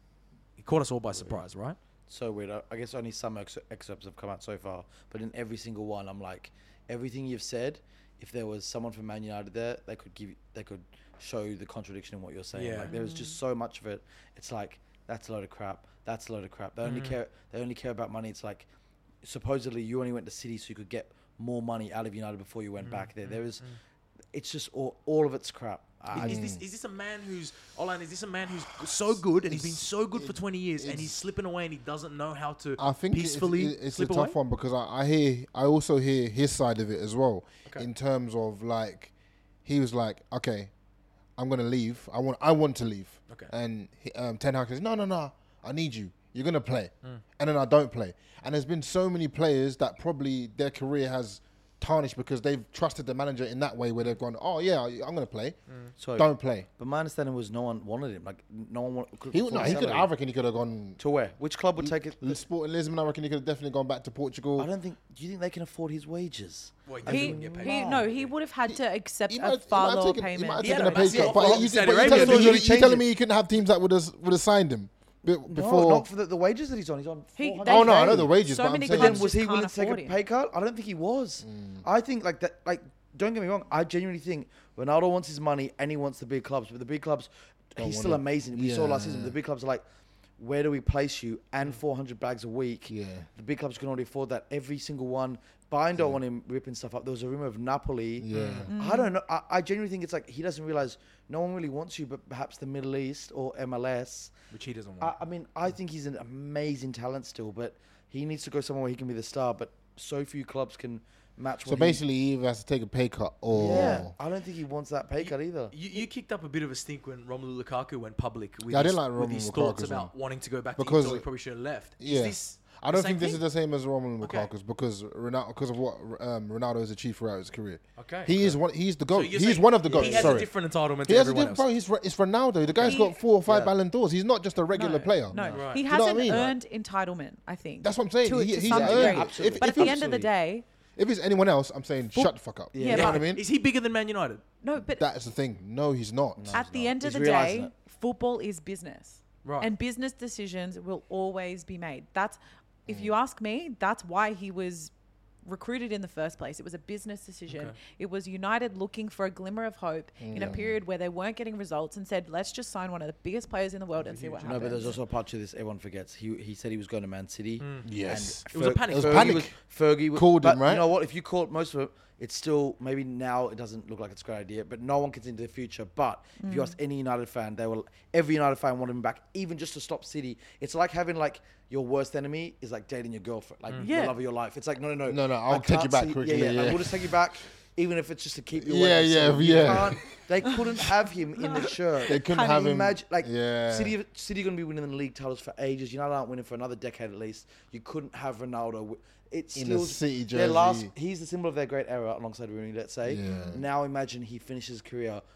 Speaker 4: it caught us all by surprise, right?
Speaker 7: So weird. I guess only some excerpts have come out so far, but in every single one, I'm like, everything you've said. If there was someone from Man United there, they could show the contradiction in what you're saying.
Speaker 4: Yeah.
Speaker 7: Like there was just so much of it. It's like that's a load of crap. That's a load of crap. They only care about money. It's like supposedly you only went to City so you could get more money out of United before you went back there. There was, it's just all of it's crap.
Speaker 4: Is this a man who's Olan? Is this a man who's so good and he's been so good for 20 years and he's slipping away and he doesn't know how to
Speaker 5: I think
Speaker 4: peacefully
Speaker 5: it's
Speaker 4: slip
Speaker 5: a
Speaker 4: away?
Speaker 5: tough one because I also hear his side of it as well in terms of like he was like, okay, I'm gonna leave. I want to leave.
Speaker 4: Okay.
Speaker 5: And Ten Hag says, no, I need you. You're gonna play, and then I don't play. And there's been so many players that probably their career has tarnished because they've trusted the manager in that way where they've gone, oh yeah, I'm gonna play.
Speaker 7: So,
Speaker 5: Don't play.
Speaker 7: But my understanding was no one wanted him. Like no one wanted.
Speaker 5: I reckon he could have gone
Speaker 7: to where? Which club would take it?
Speaker 5: Sporting Lisbon. I reckon he could have definitely gone back to Portugal.
Speaker 7: I don't think. Do you think they can afford his wages?
Speaker 4: Well,
Speaker 6: He would have had to accept
Speaker 5: He
Speaker 6: a
Speaker 5: might
Speaker 6: far
Speaker 5: have
Speaker 6: lower
Speaker 5: taken- He
Speaker 6: payment.
Speaker 5: might have
Speaker 4: He had
Speaker 5: taken
Speaker 4: a
Speaker 5: a pay
Speaker 4: massive
Speaker 5: cut,
Speaker 4: offer
Speaker 5: but
Speaker 4: from
Speaker 5: you
Speaker 4: Saudi
Speaker 5: telling
Speaker 4: Arabia.
Speaker 5: me
Speaker 7: Did he
Speaker 5: you're telling
Speaker 7: change
Speaker 5: me
Speaker 7: it?
Speaker 5: you couldn't have teams that would have signed him before.
Speaker 7: No, not for the wages that he's on. He's on.
Speaker 6: He-
Speaker 7: 400K.
Speaker 6: they-
Speaker 5: Oh no, I know the wages,
Speaker 6: So
Speaker 5: but I'm
Speaker 6: many
Speaker 5: saying
Speaker 7: But then
Speaker 6: clubs
Speaker 7: was he
Speaker 6: just
Speaker 7: willing
Speaker 6: can't
Speaker 7: to take a
Speaker 6: afford him.
Speaker 7: pay cut? I don't think he was. I think like that. Like, don't get me wrong. I genuinely think Ronaldo wants his money and he wants the big clubs. But the big clubs, he's still amazing. We saw last season. The big clubs are like, where do we place you? And 400 bags a week.
Speaker 5: Yeah.
Speaker 7: The big clubs can already afford that. Every single one. Bayern don't want him ripping stuff up. There was a rumor of Napoli.
Speaker 5: Yeah.
Speaker 7: I don't know. I genuinely think it's like he doesn't realize no one really wants you, but perhaps the Middle East or MLS.
Speaker 4: Which he doesn't want.
Speaker 7: I mean, I think he's an amazing talent still, but he needs to go somewhere where he can be the star. But so few clubs can match.
Speaker 5: So
Speaker 7: what
Speaker 5: basically, he either has to take a pay cut or.
Speaker 7: yeah, I don't think he wants that pay cut either.
Speaker 4: You kicked up a bit of a stink when Romelu Lukaku went public with,
Speaker 5: Yeah, I
Speaker 4: his,
Speaker 5: didn't like
Speaker 4: with his
Speaker 5: Romelu
Speaker 4: thoughts
Speaker 5: Lukaku's
Speaker 4: about
Speaker 5: one.
Speaker 4: wanting to go back
Speaker 5: Because-
Speaker 4: to Inter. He probably should have left.
Speaker 5: Yeah.
Speaker 4: Is this
Speaker 5: I don't
Speaker 4: the
Speaker 5: think
Speaker 4: same
Speaker 5: this is
Speaker 4: thing?
Speaker 5: the same as Romelu
Speaker 4: Okay.
Speaker 5: Lukaku's because of what Ronaldo has achieved throughout his career.
Speaker 4: Okay.
Speaker 5: He is one. He's the
Speaker 4: So
Speaker 5: goat.
Speaker 4: you're
Speaker 5: He's
Speaker 4: saying
Speaker 5: one of the goats.
Speaker 4: He has
Speaker 5: Sorry.
Speaker 4: a different entitlement
Speaker 5: He
Speaker 4: to
Speaker 5: has a
Speaker 4: everyone
Speaker 5: different.
Speaker 4: else.
Speaker 5: Bro, it's Ronaldo. The guy's got 4 or 5 Ballon d'Ors. He's not just a regular player.
Speaker 6: No,
Speaker 4: Right.
Speaker 6: he
Speaker 5: Do you know what I
Speaker 6: hasn't
Speaker 5: mean?
Speaker 6: earned entitlement, I think.
Speaker 5: That's what I'm saying.
Speaker 6: To
Speaker 5: He's
Speaker 6: some
Speaker 5: earned
Speaker 6: degree.
Speaker 5: it.
Speaker 7: Absolutely.
Speaker 6: But
Speaker 5: If
Speaker 6: at the end of the day,
Speaker 5: If it's anyone else, I'm saying shut the fuck up.
Speaker 6: Yeah,
Speaker 5: you know
Speaker 6: but-
Speaker 5: what I mean?
Speaker 4: Is he bigger than Man United?
Speaker 6: no, but
Speaker 5: That's the thing. No, he's not.
Speaker 6: at the end of
Speaker 7: He's
Speaker 6: the
Speaker 7: realising
Speaker 6: day,
Speaker 7: it.
Speaker 6: football is business.
Speaker 4: Right.
Speaker 6: And business decisions will always be made. That's, if you ask me, that's why he was recruited in the first place. It was a business decision.
Speaker 4: Okay.
Speaker 6: It was United looking for a glimmer of hope in a period where they weren't getting results and said, let's just sign one of the biggest players in the world and see what
Speaker 7: No,
Speaker 6: happens.
Speaker 7: but there's also a part to this everyone forgets. He said he was going to Man City.
Speaker 5: Yes.
Speaker 4: It was a panic.
Speaker 5: It was
Speaker 7: Fergie
Speaker 5: panic.
Speaker 7: Fergie
Speaker 5: Called him,
Speaker 7: but
Speaker 5: right?
Speaker 7: You know what? If you called most of it, it's still maybe now it doesn't look like it's a great idea. But no one gets into the future. But if you ask any United fan, every United fan wanted him back, even just to stop City. It's like having like your worst enemy is like dating your girlfriend, like the
Speaker 6: Yeah.
Speaker 7: love of your life. It's like no.
Speaker 5: No, I'll
Speaker 7: I
Speaker 5: take you
Speaker 7: can't
Speaker 5: back
Speaker 7: see-
Speaker 5: quickly,
Speaker 7: Yeah,
Speaker 5: yeah.
Speaker 7: Like, we'll just take you back. Even if it's just to keep you
Speaker 5: Yeah,
Speaker 7: away.
Speaker 5: yeah,
Speaker 7: So you
Speaker 5: yeah.
Speaker 7: can't- They couldn't have him in the shirt.
Speaker 5: They couldn't
Speaker 7: Can
Speaker 5: have
Speaker 7: you
Speaker 5: him-
Speaker 7: Imagine, like
Speaker 5: yeah.
Speaker 7: City going to be winning the league titles for ages. United aren't winning for another decade at least. You couldn't have Ronaldo. It's
Speaker 5: In a
Speaker 7: still
Speaker 5: City
Speaker 7: their last.
Speaker 5: jersey.
Speaker 7: He's the symbol of their great era alongside Rooney. Let's say.
Speaker 5: Yeah.
Speaker 7: Now imagine he finishes his career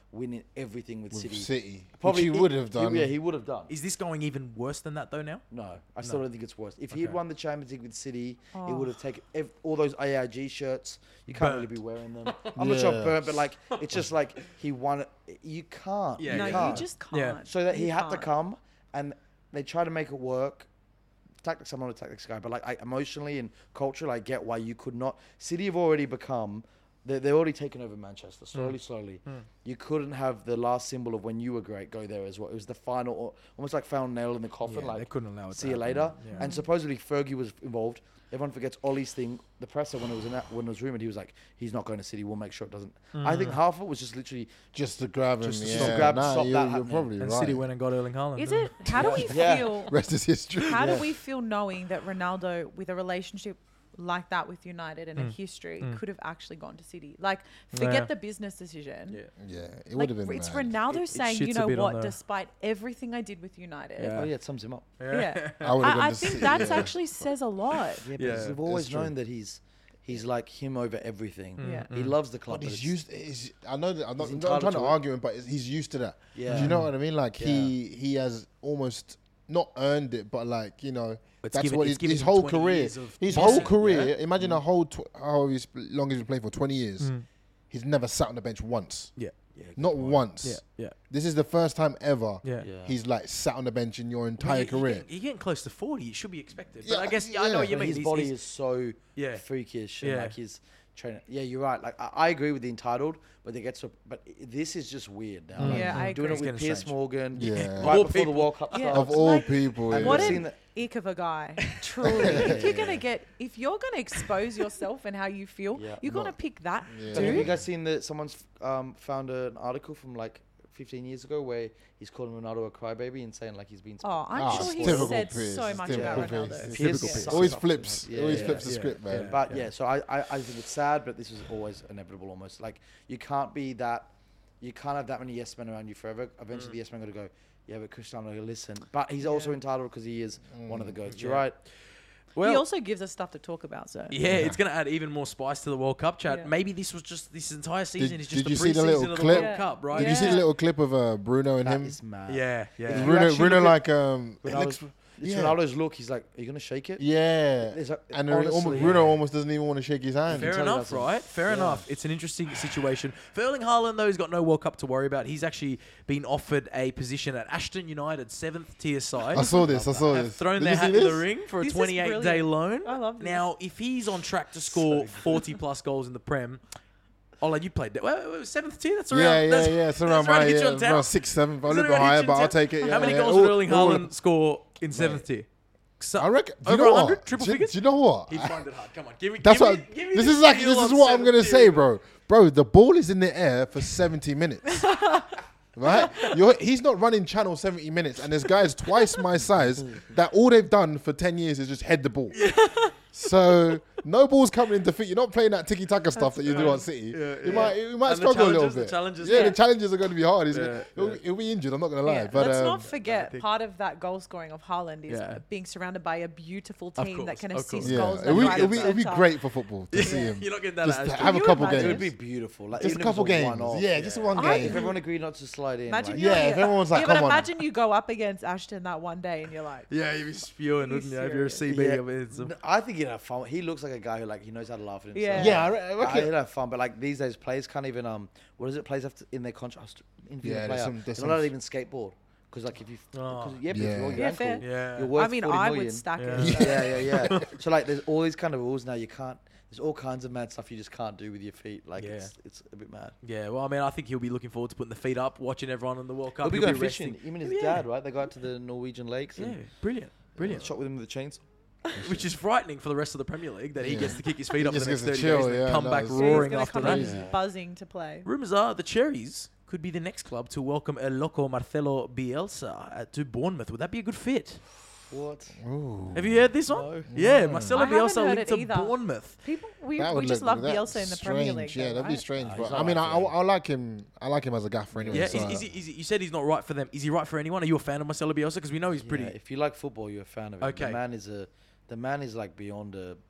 Speaker 7: winning everything with City.
Speaker 5: Which he would have done.
Speaker 7: Yeah, he would have done.
Speaker 4: Is this going even worse than that though now?
Speaker 7: No, I still don't think it's worse. If he had
Speaker 4: Okay.
Speaker 7: won the Champions League with City, he would have taken all those AIG shirts. You can't really be wearing them. I'm not sure
Speaker 5: Yeah.
Speaker 7: burnt, but like it's just like he won it. You can't.
Speaker 4: Yeah,
Speaker 6: No,
Speaker 7: you
Speaker 6: you
Speaker 7: can't.
Speaker 6: just can't.
Speaker 4: Yeah.
Speaker 7: So that he
Speaker 6: You
Speaker 7: had to
Speaker 6: can't.
Speaker 7: come, and they try to make it work. Tactics, I'm not a tactics guy, but like emotionally and culturally, I get why you could not. City have already become. They're already taken over Manchester slowly. You couldn't have the last symbol of when you were great go there as well. It was the final, almost like found nail in the coffin.
Speaker 4: Yeah,
Speaker 7: like
Speaker 4: they couldn't allow it to
Speaker 7: See you
Speaker 4: happen.
Speaker 7: later.
Speaker 4: Yeah.
Speaker 7: And supposedly Fergie was involved. Everyone forgets Ollie's thing. The presser when it was rumored, he was like, he's not going to City. We'll make sure it doesn't. I think half of it was just literally.
Speaker 5: Just to grab him.
Speaker 7: Just to
Speaker 5: yeah.
Speaker 7: stop- grab-
Speaker 5: Nah,
Speaker 7: stop
Speaker 5: you're,
Speaker 7: that
Speaker 5: you're
Speaker 7: happening.
Speaker 5: probably
Speaker 4: And
Speaker 5: right.
Speaker 4: City went and got Erling Haaland.
Speaker 6: Is
Speaker 4: didn't
Speaker 6: it? How do we
Speaker 7: Yeah.
Speaker 6: feel?
Speaker 5: Rest is history.
Speaker 6: How do we feel knowing that Ronaldo, with a relationship like that with United and a history, could have actually gone to City? Like, forget
Speaker 4: Yeah.
Speaker 6: the business decision.
Speaker 4: Yeah.
Speaker 5: Yeah, it
Speaker 6: Like,
Speaker 5: would have been
Speaker 6: it's
Speaker 5: mad.
Speaker 6: Ronaldo saying,
Speaker 4: shits
Speaker 6: you
Speaker 4: a
Speaker 6: know
Speaker 4: bit on
Speaker 6: what,
Speaker 4: the-
Speaker 6: despite everything I did with United.
Speaker 4: Yeah.
Speaker 7: Oh yeah, it sums him up.
Speaker 6: Yeah.
Speaker 5: I would've gone
Speaker 6: I
Speaker 5: to
Speaker 6: think
Speaker 5: City,
Speaker 6: that's
Speaker 5: yeah.
Speaker 6: actually says a lot.
Speaker 7: Yeah,
Speaker 4: Yeah,
Speaker 7: because we've
Speaker 5: it's
Speaker 7: always
Speaker 5: true.
Speaker 7: known that he's like him over everything.
Speaker 6: Yeah.
Speaker 7: He loves the club.
Speaker 5: But
Speaker 7: but
Speaker 5: he's
Speaker 7: it's-
Speaker 5: used. I know that I'm not
Speaker 7: entitled
Speaker 5: trying to
Speaker 7: to it.
Speaker 5: argue him, but he's used to that.
Speaker 7: Yeah.
Speaker 5: Do you know what I mean? Like
Speaker 7: Yeah.
Speaker 5: he has almost not earned it, but like
Speaker 4: It's
Speaker 5: that's
Speaker 4: given-
Speaker 5: what
Speaker 4: it's given
Speaker 5: his
Speaker 4: him
Speaker 5: whole
Speaker 4: 20
Speaker 5: career.
Speaker 4: years of
Speaker 5: His
Speaker 4: bossing,
Speaker 5: whole career.
Speaker 4: yeah?
Speaker 5: Imagine a whole how long he's been playing for 20 years. He's never sat on the bench once.
Speaker 4: Yeah.
Speaker 5: Not once.
Speaker 4: Yeah. Yeah.
Speaker 5: This is the first time ever.
Speaker 4: Yeah.
Speaker 7: Yeah.
Speaker 5: He's like sat on the bench in your entire career.
Speaker 4: You're getting close to 40. It should be expected. But
Speaker 5: Yeah,
Speaker 4: I guess I
Speaker 5: yeah.
Speaker 4: know what you
Speaker 7: But
Speaker 4: mean.
Speaker 7: his
Speaker 4: He's-
Speaker 7: body
Speaker 4: he's-
Speaker 7: is so
Speaker 4: Yeah.
Speaker 7: freakish and
Speaker 4: Yeah.
Speaker 7: like his training. Yeah, you're right. Like I agree with the entitled, but they get so. But this is just weird now. Like,
Speaker 6: Yeah, I
Speaker 7: doing
Speaker 6: agree.
Speaker 7: it with
Speaker 4: It's getting
Speaker 7: Piers
Speaker 4: strange.
Speaker 7: Morgan.
Speaker 5: Yeah.
Speaker 7: Right
Speaker 4: Of all
Speaker 7: before
Speaker 4: people.
Speaker 7: the World Cup
Speaker 6: Yeah.
Speaker 7: starts.
Speaker 5: Of all
Speaker 6: Like,
Speaker 5: people,
Speaker 7: and
Speaker 5: yeah.
Speaker 6: What
Speaker 7: I've
Speaker 6: an
Speaker 7: seen that-
Speaker 6: ick of a guy. Truly. if you're gonna expose yourself and how you feel,
Speaker 7: Yeah.
Speaker 6: you're gonna pick that
Speaker 7: But have you
Speaker 6: dude.
Speaker 7: guys seen that someone's found an article from like 15 years ago where he's calling Ronaldo a crybaby and saying like he's been.
Speaker 6: Oh, I'm
Speaker 5: Ah,
Speaker 6: sure
Speaker 5: it's
Speaker 6: he's
Speaker 5: typical
Speaker 6: said
Speaker 5: Piers,
Speaker 6: so
Speaker 5: it's
Speaker 6: much
Speaker 5: typical
Speaker 6: about
Speaker 5: Piers,
Speaker 6: Ronaldo.
Speaker 5: it's
Speaker 7: Piers
Speaker 5: typical
Speaker 7: sucks.
Speaker 5: Piers. Always
Speaker 7: Yeah.
Speaker 5: flips.
Speaker 7: Yeah,
Speaker 5: Always
Speaker 7: yeah,
Speaker 5: flips the
Speaker 4: yeah.
Speaker 5: script, man.
Speaker 4: Yeah.
Speaker 7: But so I think it's sad, but this is always inevitable almost. Like you can't be that, you can't have that many yes men around you forever. Eventually the yes men got to go, yeah, but Cristiano, listen. But he's also entitled because he is one of the goats. You're right.
Speaker 4: Well,
Speaker 6: he also gives us stuff to talk about, so.
Speaker 4: yeah, it's going to add even more spice to the World Cup chat.
Speaker 6: Yeah.
Speaker 4: Maybe this was just this entire season is just
Speaker 5: did
Speaker 4: the
Speaker 5: you see the
Speaker 4: preseason
Speaker 5: little
Speaker 4: of the
Speaker 5: clip?
Speaker 4: World Cup, right?
Speaker 5: Did you see the little clip of Bruno and
Speaker 7: That
Speaker 5: him?
Speaker 7: is mad.
Speaker 4: Yeah, yeah.
Speaker 7: you
Speaker 5: Bruno,
Speaker 7: actually
Speaker 5: Bruno
Speaker 7: look
Speaker 5: like it
Speaker 7: Ronaldo's,
Speaker 5: looks,
Speaker 7: it's
Speaker 5: yeah.
Speaker 7: Ronaldo's look. He's like, are you gonna shake it?
Speaker 5: Yeah,
Speaker 7: It's like-
Speaker 5: and
Speaker 7: honestly,
Speaker 5: Bruno
Speaker 7: yeah.
Speaker 5: almost doesn't even want to shake his hand.
Speaker 4: Fair
Speaker 7: tell you
Speaker 4: enough,
Speaker 7: that's a-
Speaker 4: right? Fair enough. It's an interesting situation. For Erling Haaland, though, he's got no World Cup to worry about. He's actually been offered a position at Ashton United, 7th tier side.
Speaker 5: I saw this.
Speaker 4: Have thrown
Speaker 5: Did
Speaker 4: their
Speaker 5: you see
Speaker 4: hat in the
Speaker 5: this?
Speaker 4: ring for a
Speaker 6: This is
Speaker 4: 28-day
Speaker 6: brilliant.
Speaker 4: loan.
Speaker 6: I love this.
Speaker 4: Now, if he's on track to score 40-plus goals in the Prem, Ola, you played that. Well, 7th tier? That's around.
Speaker 5: Yeah,
Speaker 4: that's,
Speaker 5: it's around
Speaker 4: that's around
Speaker 5: my
Speaker 4: to get you on
Speaker 5: yeah,
Speaker 4: town.
Speaker 5: around 6, 7. A
Speaker 4: Is
Speaker 5: little
Speaker 4: it
Speaker 5: bit
Speaker 4: around
Speaker 5: higher,
Speaker 4: to
Speaker 5: but
Speaker 4: get you
Speaker 5: I'll
Speaker 4: on
Speaker 5: take
Speaker 4: town?
Speaker 5: it.
Speaker 4: How many
Speaker 5: yeah,
Speaker 4: goals
Speaker 5: all-
Speaker 4: did Erling
Speaker 5: all-
Speaker 4: Haaland score in 7th tier? So,
Speaker 5: I reckon. Do you
Speaker 4: over
Speaker 5: know
Speaker 4: 100?
Speaker 5: what?
Speaker 4: Triple
Speaker 5: Do
Speaker 4: figures?
Speaker 5: you know what?
Speaker 4: He'd find it hard. Come on, give me.
Speaker 5: That's
Speaker 4: give
Speaker 5: what.
Speaker 4: me, give me
Speaker 5: This
Speaker 4: the
Speaker 5: is like.
Speaker 4: feel
Speaker 5: This
Speaker 4: on
Speaker 5: is what I'm
Speaker 4: 7th
Speaker 5: gonna
Speaker 4: tier.
Speaker 5: say, bro. Bro, the ball is in the air for 70 minutes. Right? He's not running channel 70 minutes, and there's guys twice my size that all they've done for 10 years is just head the ball. So no ball's coming in defeat. You're not playing that tiki taka stuff that you do on City. You might
Speaker 4: And the
Speaker 5: struggle a little
Speaker 4: challenges- the
Speaker 5: bit.
Speaker 4: challenges,
Speaker 5: yeah,
Speaker 4: yeah.
Speaker 5: the challenges are going to be hard.
Speaker 4: Yeah,
Speaker 5: He'll be injured. I'm not going to lie.
Speaker 6: Yeah,
Speaker 5: But
Speaker 6: let's
Speaker 5: um,
Speaker 6: not forget part of that goal scoring of Haaland is
Speaker 4: Yeah.
Speaker 6: being surrounded by a beautiful
Speaker 4: Of
Speaker 6: team that
Speaker 4: course,
Speaker 6: can
Speaker 4: of
Speaker 6: assist
Speaker 4: course.
Speaker 5: yeah,
Speaker 6: goals.
Speaker 5: it'll be,
Speaker 6: left, right,
Speaker 5: it'll be,
Speaker 6: and
Speaker 5: it'll be
Speaker 6: centre.
Speaker 5: great for football to see him.
Speaker 4: You're not getting that
Speaker 5: Just
Speaker 4: as
Speaker 5: have a
Speaker 6: you
Speaker 5: couple
Speaker 6: imagine?
Speaker 7: It
Speaker 5: games.
Speaker 7: would be beautiful. Like,
Speaker 5: Just a
Speaker 7: even if it
Speaker 5: couple
Speaker 7: was a
Speaker 5: games.
Speaker 7: one-off.
Speaker 5: Yeah, just one
Speaker 6: I-
Speaker 5: game.
Speaker 7: If everyone agreed not to slide in.
Speaker 6: Imagine
Speaker 7: like,
Speaker 6: you,
Speaker 5: Yeah, if everyone's like,
Speaker 6: but
Speaker 5: come on.
Speaker 6: imagine you go up against Ashton that one day and you're like,
Speaker 4: Yeah, you'd be spewing, wouldn't you? If you're a CB
Speaker 7: Yeah.
Speaker 4: of it.
Speaker 7: No, I think he'd have fun. He looks like a guy who like he knows how to laugh at himself.
Speaker 6: Yeah.
Speaker 5: Yeah, I reckon.
Speaker 7: He'd have fun, but like these days, players can't even what is it? Players have to in their contract.
Speaker 5: Yeah, there's some-
Speaker 7: They're
Speaker 5: there's
Speaker 7: not allowed to
Speaker 5: some-
Speaker 7: even skateboard because like if you,
Speaker 4: Oh.
Speaker 7: yeah, but if
Speaker 5: Yeah.
Speaker 7: you're your
Speaker 6: Yeah,
Speaker 7: ankle,
Speaker 6: fair.
Speaker 4: Yeah.
Speaker 7: you're worth
Speaker 6: I mean,
Speaker 7: 40
Speaker 6: I
Speaker 7: million.
Speaker 6: would stack
Speaker 4: Yeah.
Speaker 6: it.
Speaker 7: Yeah. So like, there's all these kind of rules now. You can't. There's all kinds of mad stuff you just can't do with your feet. Like
Speaker 4: Yeah.
Speaker 7: it's a bit mad.
Speaker 4: Yeah, well, I mean, I think he'll be looking forward to putting the feet up, watching everyone in the World Cup.
Speaker 7: He'll be
Speaker 4: He'll
Speaker 7: going fishing.
Speaker 4: resting.
Speaker 7: Him and his
Speaker 4: Yeah.
Speaker 7: dad, right? They go out to the Norwegian lakes
Speaker 4: Yeah,
Speaker 7: and
Speaker 4: brilliant.
Speaker 7: shot with him with a chainsaw.
Speaker 4: Which is frightening for the rest of the Premier League that he
Speaker 5: Yeah.
Speaker 4: gets to kick his feet up for
Speaker 5: just
Speaker 4: the next
Speaker 5: gets
Speaker 4: 30
Speaker 5: to chill,
Speaker 4: days and then
Speaker 5: yeah,
Speaker 4: come
Speaker 5: no,
Speaker 4: back
Speaker 5: it's-
Speaker 6: He's
Speaker 4: roaring
Speaker 6: gonna
Speaker 4: after
Speaker 6: come
Speaker 4: that.
Speaker 6: in buzzing to play.
Speaker 4: Rumours are the Cherries could be the next club to welcome El Loco Marcelo Bielsa to Bournemouth. Would that be a good fit?
Speaker 7: What?
Speaker 4: Have you heard this one?
Speaker 7: No.
Speaker 4: Yeah, Marcelo
Speaker 6: I haven't
Speaker 4: Bielsa
Speaker 6: heard
Speaker 4: linked
Speaker 6: it
Speaker 4: to
Speaker 6: either.
Speaker 4: Bournemouth.
Speaker 6: People, we
Speaker 5: That would
Speaker 6: just
Speaker 5: look-
Speaker 6: love
Speaker 5: that's
Speaker 6: Bielsa in the Premier
Speaker 5: strange,
Speaker 6: League.
Speaker 5: Yeah,
Speaker 6: though,
Speaker 5: that'd be
Speaker 6: right?
Speaker 5: strange.
Speaker 7: he's
Speaker 5: But
Speaker 7: not
Speaker 5: I mean,
Speaker 7: right for
Speaker 5: I like him. I like him as a gaffer anyway.
Speaker 4: Yeah,
Speaker 5: so-
Speaker 4: you said he's not right for them. Is he right for anyone? Are you a fan of Marcelo Bielsa? Because we know he's pretty.
Speaker 7: Yeah, if you like football, you're a fan of him.
Speaker 4: Okay.
Speaker 7: The man is like beyond a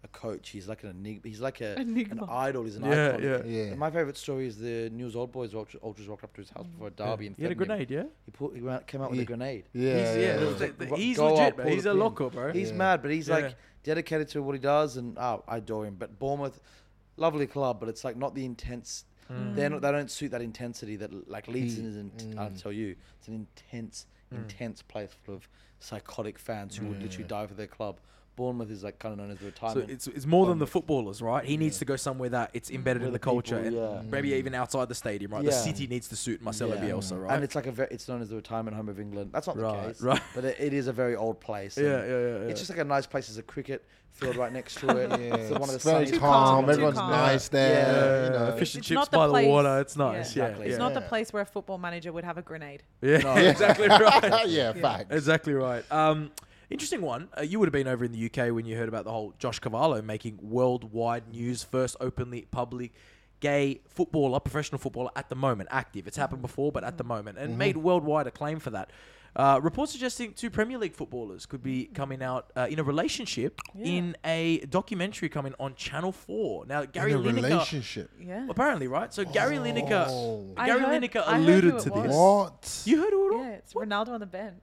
Speaker 7: a coach. He's like an enigma. He's like an
Speaker 6: Enigma.
Speaker 7: idol. He's an
Speaker 4: Yeah,
Speaker 7: icon.
Speaker 4: yeah.
Speaker 5: Yeah.
Speaker 7: And my favorite story is the News Old Boys Ultras rocked up to his house before a derby and
Speaker 4: He had a
Speaker 7: threatened him.
Speaker 4: grenade, yeah?
Speaker 7: He came out with a grenade.
Speaker 5: Yeah.
Speaker 4: He's
Speaker 7: Go
Speaker 4: legit,
Speaker 7: up,
Speaker 4: man.
Speaker 7: pull
Speaker 4: He's
Speaker 7: the
Speaker 4: a
Speaker 7: pin.
Speaker 4: loco, bro.
Speaker 7: He's
Speaker 5: Yeah.
Speaker 7: mad, but he's
Speaker 4: Yeah.
Speaker 7: like dedicated to what he does, and I adore him. But Bournemouth, lovely club, but it's like not the intense. They don't suit that intensity that like Leeds isn't. I'll tell you, it's an intense place full of psychotic fans who would literally die for their club. Bournemouth is like kind of known as the
Speaker 4: So
Speaker 7: retirement.
Speaker 4: it's more than the footballers, right? He needs to go somewhere that it's embedded
Speaker 7: Where
Speaker 4: in the
Speaker 7: the people,
Speaker 4: culture, and
Speaker 7: yeah.
Speaker 4: maybe even outside the stadium, right? The
Speaker 7: Yeah.
Speaker 4: city needs to suit Marcelo
Speaker 7: Yeah.
Speaker 4: Bielsa, right?
Speaker 7: And it's like it's known as the retirement home of England. That's not
Speaker 4: Right,
Speaker 7: the case,
Speaker 4: right.
Speaker 7: but it is a very old place.
Speaker 4: Yeah,
Speaker 7: and
Speaker 4: yeah.
Speaker 7: It's just like a nice place. There's a cricket field right next to it. It's one of the
Speaker 5: It's very
Speaker 7: sunniest
Speaker 5: calm.
Speaker 6: Too
Speaker 5: Everyone's
Speaker 6: calm.
Speaker 5: nice there.
Speaker 7: Yeah.
Speaker 5: You know.
Speaker 4: Fish and
Speaker 6: It's
Speaker 4: chips
Speaker 6: not the
Speaker 4: by the
Speaker 6: place-
Speaker 4: water. It's
Speaker 6: yeah.
Speaker 4: nice. Yeah,
Speaker 7: Exactly.
Speaker 4: yeah.
Speaker 6: It's not the place where a football manager would have a grenade.
Speaker 4: Yeah,
Speaker 7: No.
Speaker 4: exactly right.
Speaker 5: yeah, facts.
Speaker 4: Exactly right. Interesting one. You would have been over in the UK when you heard about the whole Josh Cavallo making worldwide news, first openly public gay footballer, professional footballer at the moment, active. It's happened before, but at the moment, and made worldwide acclaim for that. Reports suggesting 2 Premier League footballers could be coming out in a relationship in a documentary coming on Channel 4. Now, Gary
Speaker 5: In a
Speaker 4: Lineker...
Speaker 5: relationship.
Speaker 6: Yeah.
Speaker 4: Apparently, right? So Gary Lineker...
Speaker 6: I
Speaker 4: Gary
Speaker 6: heard-
Speaker 4: Lineker
Speaker 6: I heard
Speaker 4: alluded
Speaker 6: who
Speaker 4: to
Speaker 6: it
Speaker 4: this.
Speaker 6: was.
Speaker 5: What?
Speaker 4: You heard it all?
Speaker 6: Yeah, it's Ronaldo on the bench.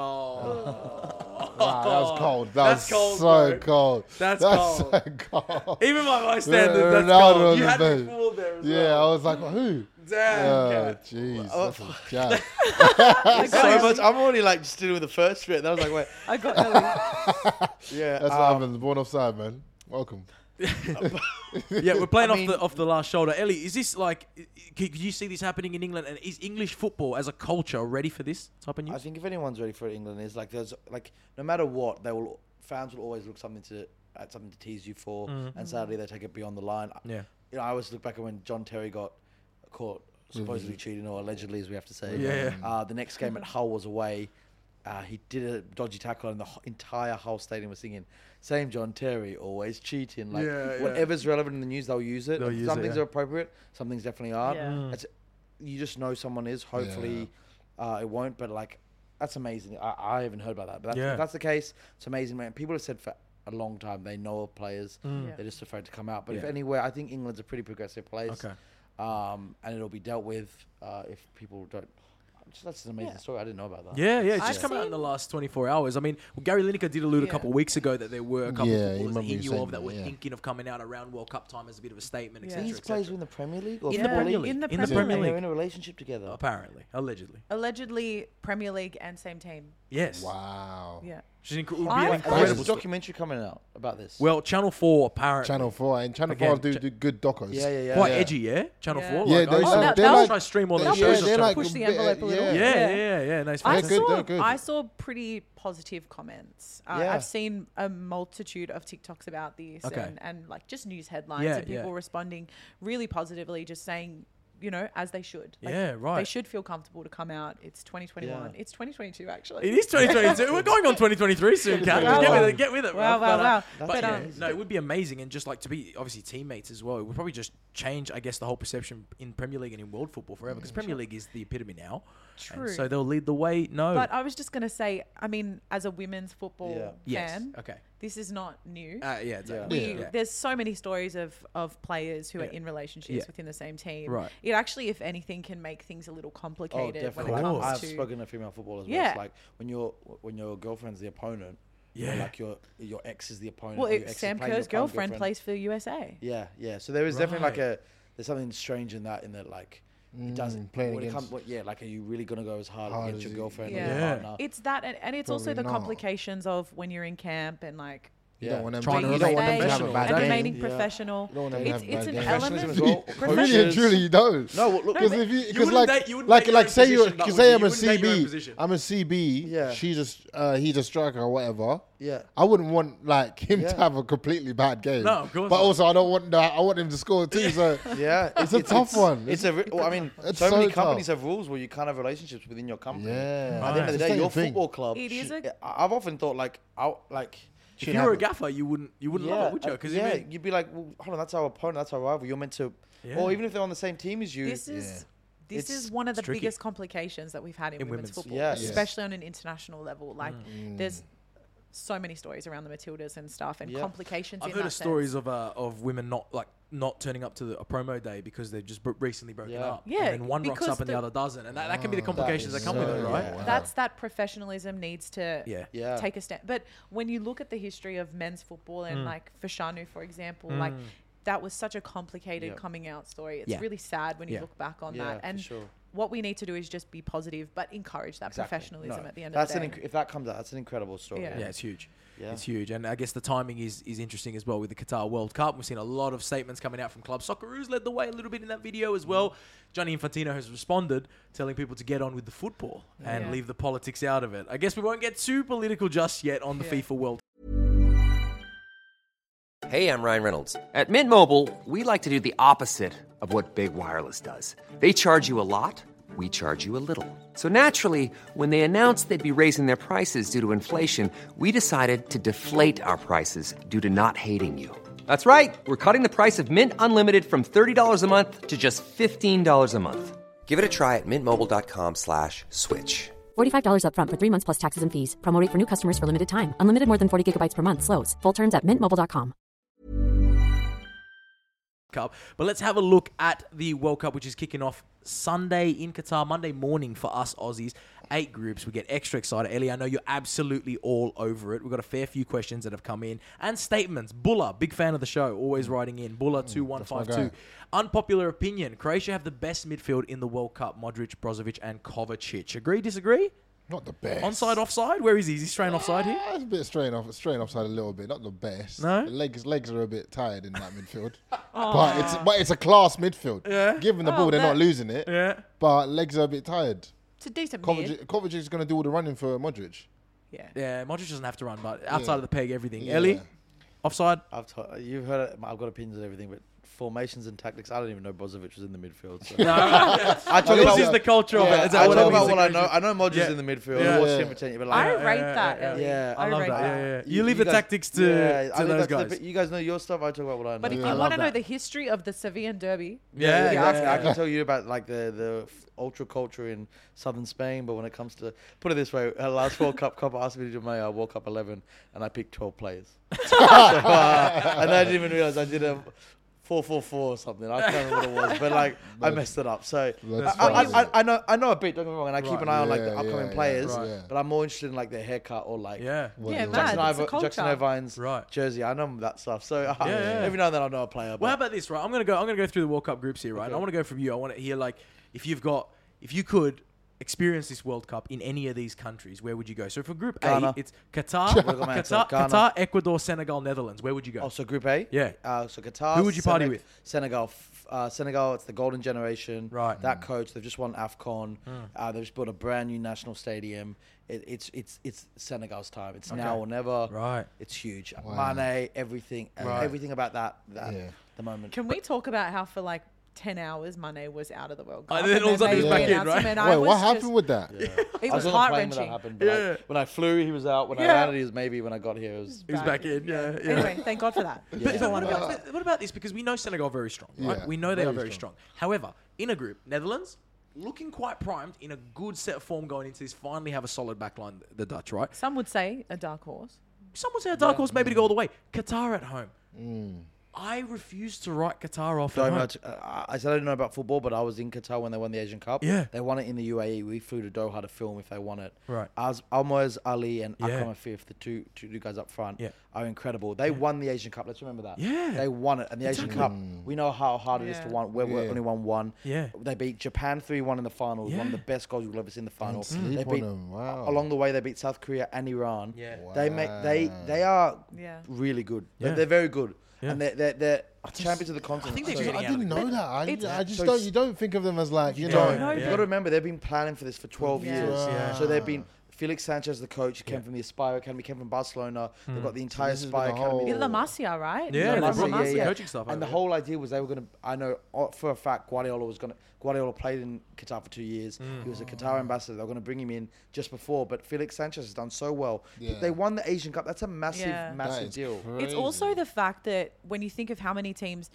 Speaker 4: Oh.
Speaker 5: Wow, that was cold. That
Speaker 4: That's
Speaker 5: was
Speaker 4: cold,
Speaker 5: so
Speaker 4: bro.
Speaker 5: cold.
Speaker 4: That's
Speaker 5: so cold.
Speaker 4: Even by my standards,
Speaker 5: Yeah,
Speaker 4: that's
Speaker 5: Ronaldo
Speaker 4: cold.
Speaker 5: on
Speaker 4: You
Speaker 5: the
Speaker 4: had me
Speaker 5: bench.
Speaker 4: fooled there as
Speaker 5: Yeah,
Speaker 4: well.
Speaker 5: I was like, who?
Speaker 4: Damn,
Speaker 5: Oh,
Speaker 4: cat.
Speaker 5: jeez. That's a jab.
Speaker 7: so much. I'm already like just dealing with the first bit. That was like, wait,
Speaker 6: I got Ellie.
Speaker 7: yeah.
Speaker 5: That's what happens. Born offside, man. Welcome.
Speaker 4: Yeah, we're playing
Speaker 7: I mean-
Speaker 4: off the last shoulder. Ellie, is this like? Could you see this happening in England? And is English football as a culture ready for this type of news?
Speaker 7: I think if anyone's ready for England, is like there's like no matter what, fans will always look at something to tease you for, and sadly they take it beyond the line.
Speaker 4: Yeah.
Speaker 7: You know, I always look back at when John Terry got caught supposedly cheating, or allegedly, as we have to say.
Speaker 4: Yeah.
Speaker 7: The next game at Hull was away. He did a dodgy tackle, and the entire Hull stadium was singing, "Same John Terry, always cheating." Like whatever's relevant in the news, they'll use it.
Speaker 4: They'll use
Speaker 7: some
Speaker 4: it,
Speaker 7: things
Speaker 4: yeah.
Speaker 7: are appropriate, some things definitely aren't.
Speaker 6: Yeah.
Speaker 7: You just know someone is. Hopefully, it won't. But like, that's amazing. I haven't heard about that. But if that's the case, it's amazing, man. People have said for a long time they know of players.
Speaker 6: Yeah.
Speaker 7: They're just afraid to come out. But if
Speaker 4: Yeah.
Speaker 7: anywhere, I think England's a pretty progressive place.
Speaker 4: Okay.
Speaker 7: And it'll be dealt with if people don't. That's an amazing story. I didn't know about that.
Speaker 4: Yeah, it's
Speaker 6: I've
Speaker 4: just come out in
Speaker 6: seen-
Speaker 4: the last 24 hours. I mean, Gary Lineker did allude a couple of weeks ago that there were a couple
Speaker 5: Yeah,
Speaker 4: of
Speaker 5: I
Speaker 4: footballers that
Speaker 5: remember
Speaker 4: he
Speaker 5: you
Speaker 4: knew
Speaker 5: saying
Speaker 4: of that
Speaker 5: that,
Speaker 4: were
Speaker 5: yeah.
Speaker 4: thinking of coming out around World Cup time as a bit of a statement,
Speaker 6: Yeah.
Speaker 4: etc.
Speaker 7: These plays in the Premier League or
Speaker 6: In
Speaker 7: Football
Speaker 6: the-
Speaker 7: League?
Speaker 6: in the
Speaker 4: In the
Speaker 6: Premier
Speaker 4: Premier
Speaker 6: League.
Speaker 7: They're
Speaker 4: League.
Speaker 7: in a relationship together.
Speaker 4: Apparently, allegedly.
Speaker 6: Allegedly, Premier League and same team.
Speaker 4: Yes.
Speaker 5: Wow.
Speaker 6: Yeah.
Speaker 4: Which would be an
Speaker 6: I've
Speaker 7: And
Speaker 6: heard-
Speaker 7: there's
Speaker 4: incredible
Speaker 7: a
Speaker 4: story.
Speaker 7: documentary coming out about this.
Speaker 4: Well, Channel 4 apparently.
Speaker 5: Channel 4. And Channel
Speaker 4: Again,
Speaker 5: 4 do good docos.
Speaker 7: yeah.
Speaker 4: Quite edgy, yeah? Channel
Speaker 6: Yeah.
Speaker 4: 4?
Speaker 5: Yeah,
Speaker 4: like,
Speaker 5: they-
Speaker 4: I used to-
Speaker 6: that-
Speaker 4: I
Speaker 6: they'll-
Speaker 4: try to stream all
Speaker 5: they-
Speaker 4: those
Speaker 5: yeah,
Speaker 4: shows.
Speaker 5: they're
Speaker 4: on
Speaker 5: like
Speaker 4: Channel
Speaker 6: Push the
Speaker 5: a bit-
Speaker 6: envelope a little.
Speaker 4: Yeah. Nice.
Speaker 6: I
Speaker 5: They're good,
Speaker 6: saw
Speaker 5: they're good.
Speaker 6: I saw pretty positive comments.
Speaker 7: Yeah.
Speaker 6: I've seen a multitude of TikToks about this
Speaker 4: Okay.
Speaker 6: and like just news headlines
Speaker 4: Yeah,
Speaker 6: and people
Speaker 4: yeah.
Speaker 6: responding really positively, just saying, you know, as they should.
Speaker 4: Yeah, right.
Speaker 6: They should feel comfortable to come out. It's 2021.
Speaker 7: Yeah.
Speaker 6: It's 2022 actually.
Speaker 4: It is 2022. We're going on 2023 soon, Kat.
Speaker 6: Wow.
Speaker 4: Get with it.
Speaker 6: Wow,
Speaker 4: bruv.
Speaker 6: wow,
Speaker 4: But,
Speaker 6: wow.
Speaker 4: But
Speaker 6: But,
Speaker 4: yeah, no, it would be amazing, and just like to be obviously teammates as well. It would probably just change, I guess, the whole perception in Premier League and in world football forever, because Premier League is the epitome now.
Speaker 6: True.
Speaker 4: And so they'll lead the way. No.
Speaker 6: But I was just going to say, I mean, as a women's football
Speaker 4: yes.
Speaker 6: fan,
Speaker 4: Okay.
Speaker 6: this is not new.
Speaker 4: Yeah. Exactly.
Speaker 6: We, There's so many stories of players who are in relationships
Speaker 4: Yeah.
Speaker 6: within the same team.
Speaker 4: Right.
Speaker 6: It actually, if anything, can make things a little
Speaker 7: Oh,
Speaker 6: complicated when
Speaker 7: definitely.
Speaker 6: it comes
Speaker 7: I've
Speaker 6: to.
Speaker 7: spoken to female footballers. Where
Speaker 6: Yeah.
Speaker 7: It's like when your girlfriend's the opponent.
Speaker 4: Yeah.
Speaker 7: Or like your ex is the opponent.
Speaker 6: Well,
Speaker 7: or your ex is
Speaker 6: Sam
Speaker 7: playing your
Speaker 6: Kerr's
Speaker 7: current
Speaker 6: girlfriend plays for the USA.
Speaker 7: Yeah. So there is definitely like
Speaker 4: Right.
Speaker 7: there's something strange in that like it doesn't
Speaker 5: playing
Speaker 7: when it
Speaker 5: against-
Speaker 7: comes. Like, are you really gonna go as hard
Speaker 5: Hard
Speaker 7: against
Speaker 5: as
Speaker 7: your
Speaker 5: you-
Speaker 7: girlfriend
Speaker 6: Yeah.
Speaker 7: or your
Speaker 4: Yeah.
Speaker 7: partner?
Speaker 6: It's that, and it's also
Speaker 5: Probably
Speaker 6: the
Speaker 5: not.
Speaker 6: complications of when you're in camp and like
Speaker 5: You don't want them
Speaker 4: Trying to
Speaker 5: you
Speaker 4: remain
Speaker 5: don't want them to have a
Speaker 4: professional.
Speaker 5: bad
Speaker 6: and
Speaker 4: Exactly.
Speaker 5: game.
Speaker 6: remaining
Speaker 7: Yeah.
Speaker 6: professional.
Speaker 5: You don't want them to
Speaker 6: It's
Speaker 5: have a bad
Speaker 6: an
Speaker 5: game.
Speaker 6: element.
Speaker 7: Professionalism as well.
Speaker 5: Really and
Speaker 7: Coaches.
Speaker 5: truly, you don't.
Speaker 7: No, look,
Speaker 5: Because
Speaker 6: but
Speaker 5: if you,
Speaker 4: you
Speaker 5: because
Speaker 4: wouldn't
Speaker 5: like,
Speaker 4: date- you wouldn't date your
Speaker 5: like, say you,
Speaker 4: position, that
Speaker 5: because
Speaker 4: would
Speaker 5: say
Speaker 4: you?
Speaker 5: I'm a
Speaker 4: You wouldn't date your own
Speaker 5: CB,
Speaker 4: position.
Speaker 5: I'm a CB.
Speaker 7: Yeah.
Speaker 5: He's a striker or whatever.
Speaker 7: Yeah.
Speaker 5: I wouldn't want like him
Speaker 7: Yeah.
Speaker 5: to have a completely bad game.
Speaker 4: No, of course
Speaker 5: But
Speaker 4: not.
Speaker 5: also, I don't want that. I want him to score too. So
Speaker 7: Yeah,
Speaker 5: It's a tough one.
Speaker 7: It's well, I mean,
Speaker 5: It's
Speaker 7: so many
Speaker 5: so
Speaker 7: companies
Speaker 5: tough.
Speaker 7: have rules where you can't have relationships within your company.
Speaker 5: yeah.
Speaker 7: At the end of the
Speaker 5: Just
Speaker 7: day,
Speaker 5: do
Speaker 7: your
Speaker 5: thing.
Speaker 7: football club.
Speaker 6: It is a-
Speaker 7: I've often thought like,
Speaker 4: If you were a gaffer, you wouldn't love it, would you? Because
Speaker 7: you'd be like, well, hold on, that's our opponent, that's our rival. You're meant to,
Speaker 4: Yeah.
Speaker 7: or even if they're on the same team as you.
Speaker 6: This is this
Speaker 7: It's-
Speaker 6: is one of the
Speaker 4: it's tricky.
Speaker 6: biggest complications that we've had in women's football,
Speaker 7: Yeah.
Speaker 6: especially on an international level. Like, there's so many stories around the Matildas and stuff and complications.
Speaker 4: I've heard of stories of women not turning up to a promo day because they've just recently broken up.
Speaker 6: Yeah,
Speaker 4: and then one rocks up and the other doesn't, and that can be the complications that come with it, right?
Speaker 6: That's that professionalism needs to
Speaker 4: Yeah.
Speaker 6: take a step. But when you look at the history of men's football and like Fashanu, for example, like that was such a complicated coming out story. It's really sad when you look back on that. And what we need to do is just be positive, but encourage that professionalism at the end of the day.
Speaker 7: If that comes out, that's an incredible story.
Speaker 6: Yeah.
Speaker 4: Yeah, it's huge.
Speaker 7: Yeah.
Speaker 4: It's huge. And I guess the timing is interesting as well with the Qatar World Cup. We've seen a lot of statements coming out from clubs. Socceroos led the way a little bit in that video as well. Gianni Infantino has responded, telling people to get on with the football and leave the politics out of it. I guess we won't get too political just yet on the FIFA World Cup.
Speaker 1: Hey, I'm Ryan Reynolds.
Speaker 2: At Mint Mobile, we like to do the opposite of what Big Wireless does. They charge you a lot, we charge you a little. So naturally, when they announced they'd be raising their prices due to inflation, we decided to deflate our prices due to not hating you. That's right. We're cutting the price of Mint Unlimited from $30 a month to just $15 a month.
Speaker 1: Give it a try at mintmobile.com/switch.
Speaker 3: $45 upfront for 3 months plus taxes and fees. Promo rate for new customers for limited time. Unlimited more than 40 gigabytes per month. Slows full terms at mintmobile.com.
Speaker 4: Cup. But let's have a look at the World Cup, which is kicking off Sunday in Qatar, Monday morning for us Aussies. 8 groups. We get extra excited. Ellie, I know you're absolutely all over it. We've got a fair few questions that have come in and statements. Bulla, big fan of the show, always writing in. Bulla 2152. Unpopular opinion. Croatia have the best midfield in the World Cup. Modric, Brozovic, and Kovacic. Agree, disagree?
Speaker 5: Not the best.
Speaker 4: Onside, offside? Where is he? Is he straying offside here?
Speaker 5: It's a bit straying offside a little bit. Not the best.
Speaker 4: No?
Speaker 5: The legs are a bit tired in that midfield. But it's a class midfield.
Speaker 4: Yeah.
Speaker 5: Given the ball, they're not losing it.
Speaker 4: Yeah.
Speaker 5: But legs are a bit tired.
Speaker 6: It's a decent mid.
Speaker 5: Kovacic is going to do all the running for Modric.
Speaker 6: Yeah.
Speaker 4: Yeah, Modric doesn't have to run, but outside of the peg, everything. Ellie? Offside?
Speaker 7: You've heard it. I've got opinions on everything, but formations and tactics, I don't even know Brozovic was in the midfield. So.
Speaker 4: This is the culture of it.
Speaker 7: I talk about what I know. I know Modric in the midfield. I watched him pretend, but
Speaker 6: I rate that, Ellie.
Speaker 7: Yeah.
Speaker 4: I love
Speaker 6: rate
Speaker 4: that. You leave the tactics to those guys.
Speaker 7: You guys know your stuff. I talk about what I know.
Speaker 6: But if you want to know the history of the Sevillan Derby,
Speaker 7: exactly. I can tell you about like the ultra culture in southern Spain, but when it comes to, put it this way, last World Cup, Copa asked me to do my World Cup 11, and I picked 12 players. And I didn't even realize I did a 4-4-4 or something. I can't remember what it was, but like I messed it up. So I know a bit. Don't get me wrong, and I keep an eye on like the upcoming players. But I'm more interested in like their haircut or like Jackson Irvine's jersey. I know that stuff. So every now and then I know a player.
Speaker 4: Well, how about this? Right, I'm gonna go through the World Cup groups here. Right, and I want to go from you. I want to hear like if you could experience this World Cup in any of these countries, where would you go? So for Group
Speaker 7: Ghana.
Speaker 4: A, it's Qatar, Ecuador, Senegal, Netherlands. Where would you go?
Speaker 7: Oh, so Group A?
Speaker 4: Yeah.
Speaker 7: So Qatar.
Speaker 4: Who would you party with?
Speaker 7: Senegal. Senegal, it's the golden generation.
Speaker 4: Right.
Speaker 7: That coach, they've just won AFCON. They've just built a brand new national stadium. It's Senegal's time. It's now or never.
Speaker 4: Right.
Speaker 7: It's huge. Mane, everything about that the moment.
Speaker 6: Can we talk about how for like 10 hours Mane was out of the World Cup?
Speaker 4: And then all of a sudden he's back in, right?
Speaker 5: Wait, what happened with that?
Speaker 6: It was
Speaker 7: on the plane when that
Speaker 6: heart-wrenching.
Speaker 7: happened. But when I flew, he was out. When I landed, he was maybe. When I got here, he was
Speaker 4: back in. Yeah.
Speaker 6: Anyway, thank God for that.
Speaker 4: But what about this? Because we know Senegal are very strong, right?
Speaker 5: Yeah,
Speaker 4: We know they are
Speaker 5: very
Speaker 4: very strong. However, in a group, Netherlands looking quite primed, in a good set of form going into this, finally have a solid backline, the Dutch, right?
Speaker 6: Some would say a dark horse.
Speaker 4: Some would say a dark horse maybe to go all the way. Qatar at home. I refuse to write Qatar off at home.
Speaker 7: I said I didn't know about football, but I was in Qatar when they won the Asian Cup.
Speaker 4: Yeah.
Speaker 7: They won it in the UAE. We flew to Doha to film if they won it.
Speaker 4: Right.
Speaker 7: Almoez Ali and Akram Afif, the two guys up front,
Speaker 4: Yeah.
Speaker 7: are incredible. They won the Asian Cup. Let's remember that.
Speaker 4: Yeah.
Speaker 7: They won it. And the Asian Cup, we know how hard it is to win. We only won one.
Speaker 4: Yeah.
Speaker 7: They beat Japan 3-1 in the final. It was one of the best goals you'll ever see in the final. They beat,
Speaker 5: Wow.
Speaker 7: along the way, they beat South Korea and Iran.
Speaker 4: Yeah.
Speaker 7: They are really good.
Speaker 4: Yeah.
Speaker 7: They're very good.
Speaker 4: Yeah.
Speaker 7: And they're champions of the continent.
Speaker 4: think they're
Speaker 7: So-
Speaker 4: getting
Speaker 5: I
Speaker 4: out of
Speaker 5: didn't
Speaker 4: the
Speaker 5: know
Speaker 4: group.
Speaker 5: that. I just
Speaker 7: So
Speaker 5: don't. You don't think of them as like you
Speaker 7: No,
Speaker 5: know.
Speaker 7: you've got to remember they've been planning for this for 12 years.
Speaker 4: Yeah.
Speaker 7: So they've been Felix Sanchez, the coach, came from the Aspire Academy, came from Barcelona. They've got the entire
Speaker 5: this has been
Speaker 7: Aspire
Speaker 5: the whole-
Speaker 7: Academy.
Speaker 6: La Masia, right?
Speaker 4: Yeah,
Speaker 6: La
Speaker 4: they brought
Speaker 6: Masia.
Speaker 4: Masia. coaching stuff
Speaker 7: And the
Speaker 4: over
Speaker 7: whole idea was they were going to. I know for a fact Guardiola played in Qatar for 2 years. He was a Qatar ambassador. They were going to bring him in just before, but Felix Sanchez has done so well.
Speaker 5: Yeah.
Speaker 7: They won the Asian Cup. That's a massive,
Speaker 6: Yeah.
Speaker 7: massive
Speaker 5: That is
Speaker 7: deal.
Speaker 6: It's also the fact that when you think of how many teams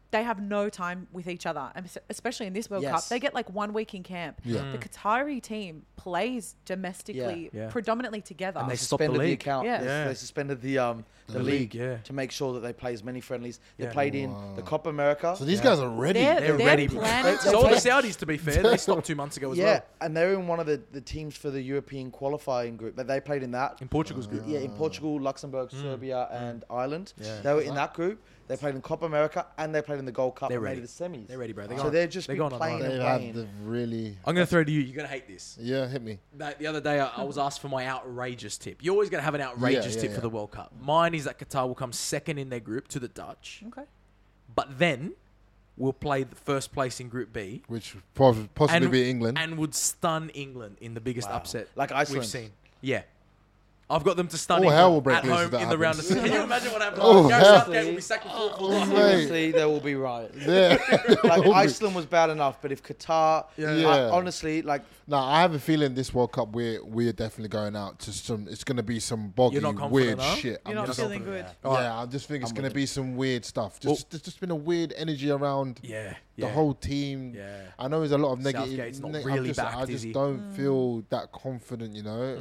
Speaker 6: they have no time with each other, and especially in this World Cup.
Speaker 7: Yes.
Speaker 6: They get like 1 week in camp.
Speaker 5: Yeah.
Speaker 6: The Qatari team plays domestically,
Speaker 4: Yeah.
Speaker 6: predominantly together.
Speaker 4: And
Speaker 7: They
Speaker 4: they stopped the
Speaker 7: suspended the
Speaker 4: league.
Speaker 7: account.
Speaker 6: Yeah.
Speaker 7: They suspended the league
Speaker 4: yeah.
Speaker 7: to make sure that they play as many friendlies. They
Speaker 4: Yeah.
Speaker 7: played in the Copa America.
Speaker 5: So these guys are ready.
Speaker 4: They're ready. Bro.
Speaker 6: planning
Speaker 4: So all the
Speaker 6: to
Speaker 4: Saudis, to be fair, they stopped 2 months ago as
Speaker 7: yeah,
Speaker 4: well.
Speaker 7: and they're in one of the teams for the European qualifying group. But they played in that.
Speaker 4: In Portugal's group.
Speaker 7: Yeah, in Portugal, Luxembourg, Serbia, and Ireland.
Speaker 4: Yeah.
Speaker 7: They were in that group. They played in Copa America and they played in the Gold Cup
Speaker 4: They're
Speaker 7: and
Speaker 4: ready.
Speaker 7: made it to the semis.
Speaker 4: They're ready, bro. They're
Speaker 7: So
Speaker 4: going-
Speaker 7: they're just
Speaker 4: they're
Speaker 7: been
Speaker 4: going on
Speaker 7: playing
Speaker 4: hard.
Speaker 7: and
Speaker 5: They've had
Speaker 7: playing.
Speaker 5: the really.
Speaker 4: I'm going to throw to you. You're going to hate this.
Speaker 5: Yeah, hit me.
Speaker 4: The other day, I was asked for my outrageous tip. You're always going to have an outrageous
Speaker 5: Yeah,
Speaker 4: tip for
Speaker 5: yeah.
Speaker 4: the World Cup. Mine is that Qatar will come second in their group to the Dutch,
Speaker 6: Okay.
Speaker 4: but then will play the first place in Group B
Speaker 5: Which possibly be England.
Speaker 4: and would stun England in the biggest
Speaker 7: Wow.
Speaker 4: upset
Speaker 7: Like Iceland.
Speaker 4: we've seen. Yeah. I've got them to stun
Speaker 5: Oh,
Speaker 4: England
Speaker 5: hell will break
Speaker 4: at
Speaker 5: loose if
Speaker 4: home
Speaker 5: that
Speaker 4: in the round of
Speaker 5: happens.
Speaker 4: Can you imagine what happens?
Speaker 5: Oh,
Speaker 4: Gareth
Speaker 5: hell.
Speaker 4: Southgate will be sacked for four
Speaker 5: mate.
Speaker 7: Honestly, there will be riots.
Speaker 5: Yeah.
Speaker 7: Like Iceland was bad enough, but if Qatar,
Speaker 5: Yeah.
Speaker 7: honestly, like
Speaker 5: No, I have a feeling this World Cup we're definitely going out to some. It's going to be some boggy,
Speaker 4: You're not confident,
Speaker 5: weird
Speaker 4: huh?
Speaker 5: shit.
Speaker 6: You're not feeling good.
Speaker 5: Yeah, I just think it's going to be some weird stuff. There's just been a weird energy around
Speaker 4: Yeah.
Speaker 5: the whole team.
Speaker 4: Yeah.
Speaker 5: I know there's a lot of negative.
Speaker 4: Southgate's not
Speaker 5: I'm
Speaker 4: really
Speaker 5: just,
Speaker 4: backed,
Speaker 5: I
Speaker 4: is
Speaker 5: just
Speaker 4: he?
Speaker 5: don't feel that confident. You know,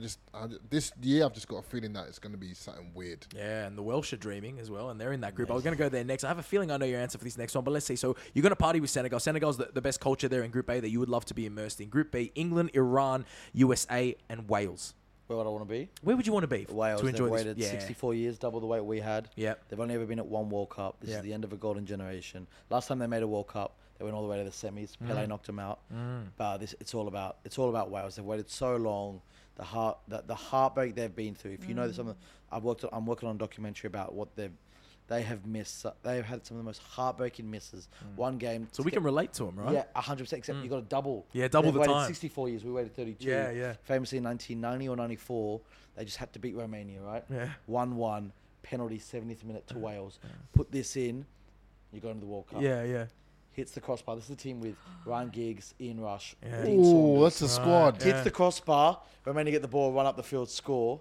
Speaker 5: this year I've just got a feeling that it's going to be something weird.
Speaker 4: Yeah, and the Welsh are dreaming as well, and they're in that group. I was going to go there next. I have a feeling I know your answer for this next one, but let's see. So you're going to party with Senegal. Senegal's the best culture there in Group A that you would love to be immersed in. Group B, England, Iran, USA, and Wales.
Speaker 7: where would I want to be?
Speaker 4: Where would you want to be
Speaker 7: Wales.
Speaker 4: to enjoy
Speaker 7: They've
Speaker 4: this?
Speaker 7: waited
Speaker 4: Yeah.
Speaker 7: 64 years, double the weight we had.
Speaker 4: Yep.
Speaker 7: They've only ever been at one World Cup. This
Speaker 4: Yep.
Speaker 7: is the end of a golden generation. Last time they made a World Cup, they went all the way to the semis. Pele knocked them out. But it's all about Wales. They've waited so long. The heartbreak they've been through. If you know something, I'm working on a documentary about what they have missed. They've had some of the most heartbreaking misses. One game.
Speaker 4: So we can relate to them, right?
Speaker 7: Yeah, 100%. Except you got to double.
Speaker 4: Yeah, double
Speaker 7: They've
Speaker 4: the
Speaker 7: waited
Speaker 4: time.
Speaker 7: 64 years. We waited 32.
Speaker 4: Yeah, yeah.
Speaker 7: Famously in 1990 or 94, they just had to beat Romania, right?
Speaker 4: Yeah.
Speaker 7: 1-1, penalty, 70th minute to Wales. Put this in, you're going to the World Cup.
Speaker 4: Yeah, yeah.
Speaker 7: Hits the crossbar. This is the team with Ryan Giggs, Ian Rush,
Speaker 4: Yeah.
Speaker 7: Dean
Speaker 5: Oh,
Speaker 7: Saunders.
Speaker 5: that's a squad.
Speaker 7: Hits the crossbar. Romania get the ball, run up the field, score.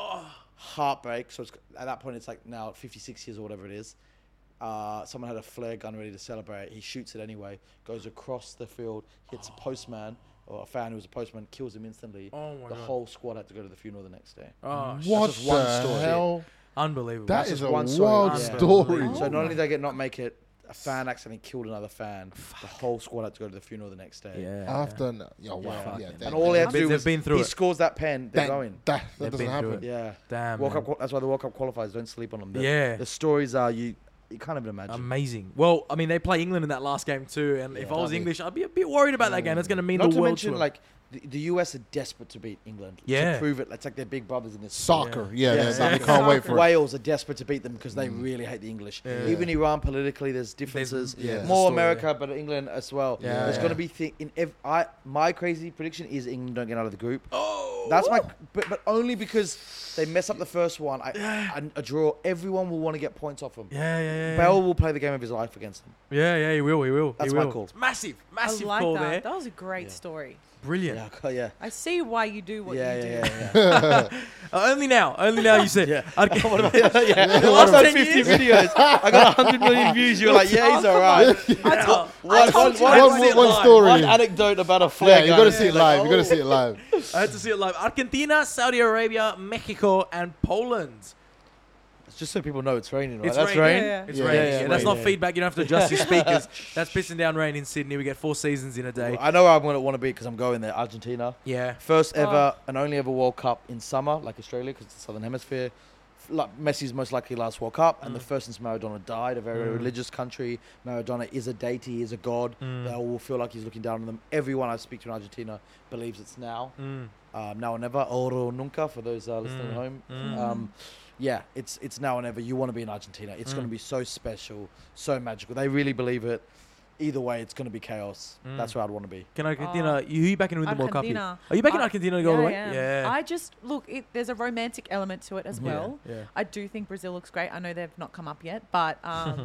Speaker 7: Heartbreak. So at that point, it's like now 56 years or whatever it is. Someone had a flare gun ready to celebrate. He shoots it anyway. Goes across the field, hits a postman or a fan who was a postman, kills him instantly.
Speaker 4: Oh my
Speaker 7: the
Speaker 4: God.
Speaker 7: whole squad had to go to the funeral the next day.
Speaker 4: Oh,
Speaker 5: What
Speaker 7: just one
Speaker 5: the
Speaker 7: story.
Speaker 5: hell?
Speaker 4: unbelievable.
Speaker 5: That
Speaker 7: That's
Speaker 5: is
Speaker 7: just
Speaker 5: a
Speaker 7: one story.
Speaker 5: wild
Speaker 7: Yeah.
Speaker 5: story.
Speaker 7: So not only did they not make it, a fan accidentally killed another fan. The whole squad had to go to the funeral the next day.
Speaker 4: yeah.
Speaker 5: After, yeah, wow,
Speaker 7: Yeah.
Speaker 5: yeah,
Speaker 7: And all they had to do
Speaker 4: They've
Speaker 7: was
Speaker 4: been through
Speaker 7: he
Speaker 4: it.
Speaker 7: scores that pen, they're going.
Speaker 5: that
Speaker 4: They've
Speaker 5: doesn't
Speaker 4: been through
Speaker 5: happen.
Speaker 4: it.
Speaker 7: Yeah.
Speaker 4: Damn,
Speaker 7: World
Speaker 4: man.
Speaker 7: Cup, that's why the World Cup qualifiers don't sleep on them.
Speaker 4: Yeah.
Speaker 7: The stories are you can't even imagine.
Speaker 4: Amazing. Well, I mean, they play England in that last game too, and if I was
Speaker 5: lovely.
Speaker 4: English, I'd be a bit worried about that game. That's going to mean
Speaker 7: Not
Speaker 4: the
Speaker 7: to
Speaker 4: world
Speaker 7: mention,
Speaker 4: to 'em.
Speaker 7: like the US are desperate to beat England.
Speaker 4: Yeah.
Speaker 7: To prove it, it's like they're big brothers in this.
Speaker 5: Soccer, yeah,
Speaker 7: Yeah.
Speaker 5: they can't wait for it.
Speaker 7: Wales are desperate to beat them because they really hate the English. Even Iran politically, there's differences.
Speaker 5: yeah.
Speaker 7: More
Speaker 4: Story.
Speaker 7: America, but England as well.
Speaker 4: Yeah.
Speaker 7: There's
Speaker 4: Yeah.
Speaker 7: going to be my crazy prediction is England don't get out of the group.
Speaker 4: Oh,
Speaker 7: That's my, but only because they mess up the first one. A draw, everyone will want to get points off them.
Speaker 4: yeah.
Speaker 7: Bell will play the game of his life against them.
Speaker 4: Yeah, he will.
Speaker 7: That's
Speaker 4: he
Speaker 7: my
Speaker 4: will.
Speaker 7: call.
Speaker 4: It's massive
Speaker 6: I like
Speaker 4: call
Speaker 6: that.
Speaker 4: there.
Speaker 6: That was a great story.
Speaker 4: Brilliant.
Speaker 7: Yeah,
Speaker 6: I see why you do what
Speaker 7: yeah,
Speaker 6: you do.
Speaker 7: yeah.
Speaker 4: Only now you said.
Speaker 7: Yeah.
Speaker 4: I'd-
Speaker 7: What about yeah.
Speaker 4: The
Speaker 7: Last
Speaker 4: last 10
Speaker 7: time 50
Speaker 4: years?
Speaker 7: videos, I got 100 million views. You were like, yeah, he's all right.
Speaker 6: I told
Speaker 7: One
Speaker 6: you
Speaker 4: I had to see it
Speaker 5: one
Speaker 4: live.
Speaker 5: story.
Speaker 7: One anecdote about a flare
Speaker 5: Yeah, you
Speaker 7: gun.
Speaker 5: got to see it
Speaker 7: Like,
Speaker 5: live. You got to
Speaker 7: oh.
Speaker 5: see it live.
Speaker 4: I had to see it live. Argentina, Saudi Arabia, Mexico, and Poland.
Speaker 7: It's just so people know it's raining, right?
Speaker 4: It's
Speaker 7: That's
Speaker 4: raining.
Speaker 7: rain.
Speaker 6: Yeah.
Speaker 4: It's
Speaker 5: Yeah,
Speaker 4: raining.
Speaker 5: yeah,
Speaker 4: Yeah, that's
Speaker 7: rain,
Speaker 4: not
Speaker 7: yeah.
Speaker 4: feedback. You don't have to adjust your speakers. That's pissing down rain in Sydney. We get 4 seasons in a day.
Speaker 7: I know where I'm going to want to be because I'm going there. Argentina.
Speaker 4: Yeah.
Speaker 7: First ever and only ever World Cup in summer, like Australia, because it's the Southern Hemisphere. Like Messi's most likely last World Cup, and the first since Maradona died. A very religious country. Maradona is a deity, is a god. They all will feel like he's looking down on them. Everyone I speak to in Argentina believes it's now. Now or never. Oro nunca for those listening at home. Yeah, it's now or never. You want to be in Argentina. It's going to be so special, so magical. They really believe it. Either way, it's going to be chaos. That's where I'd want to be.
Speaker 4: Can Argentina? Who are you backing with the World Cup?
Speaker 6: Argentina.
Speaker 4: Are you backing Argentina to go all the way?
Speaker 6: I am.
Speaker 4: Yeah.
Speaker 6: I just look. There's a romantic element to it as well.
Speaker 4: yeah.
Speaker 6: I do think Brazil looks great. I know they've not come up yet, but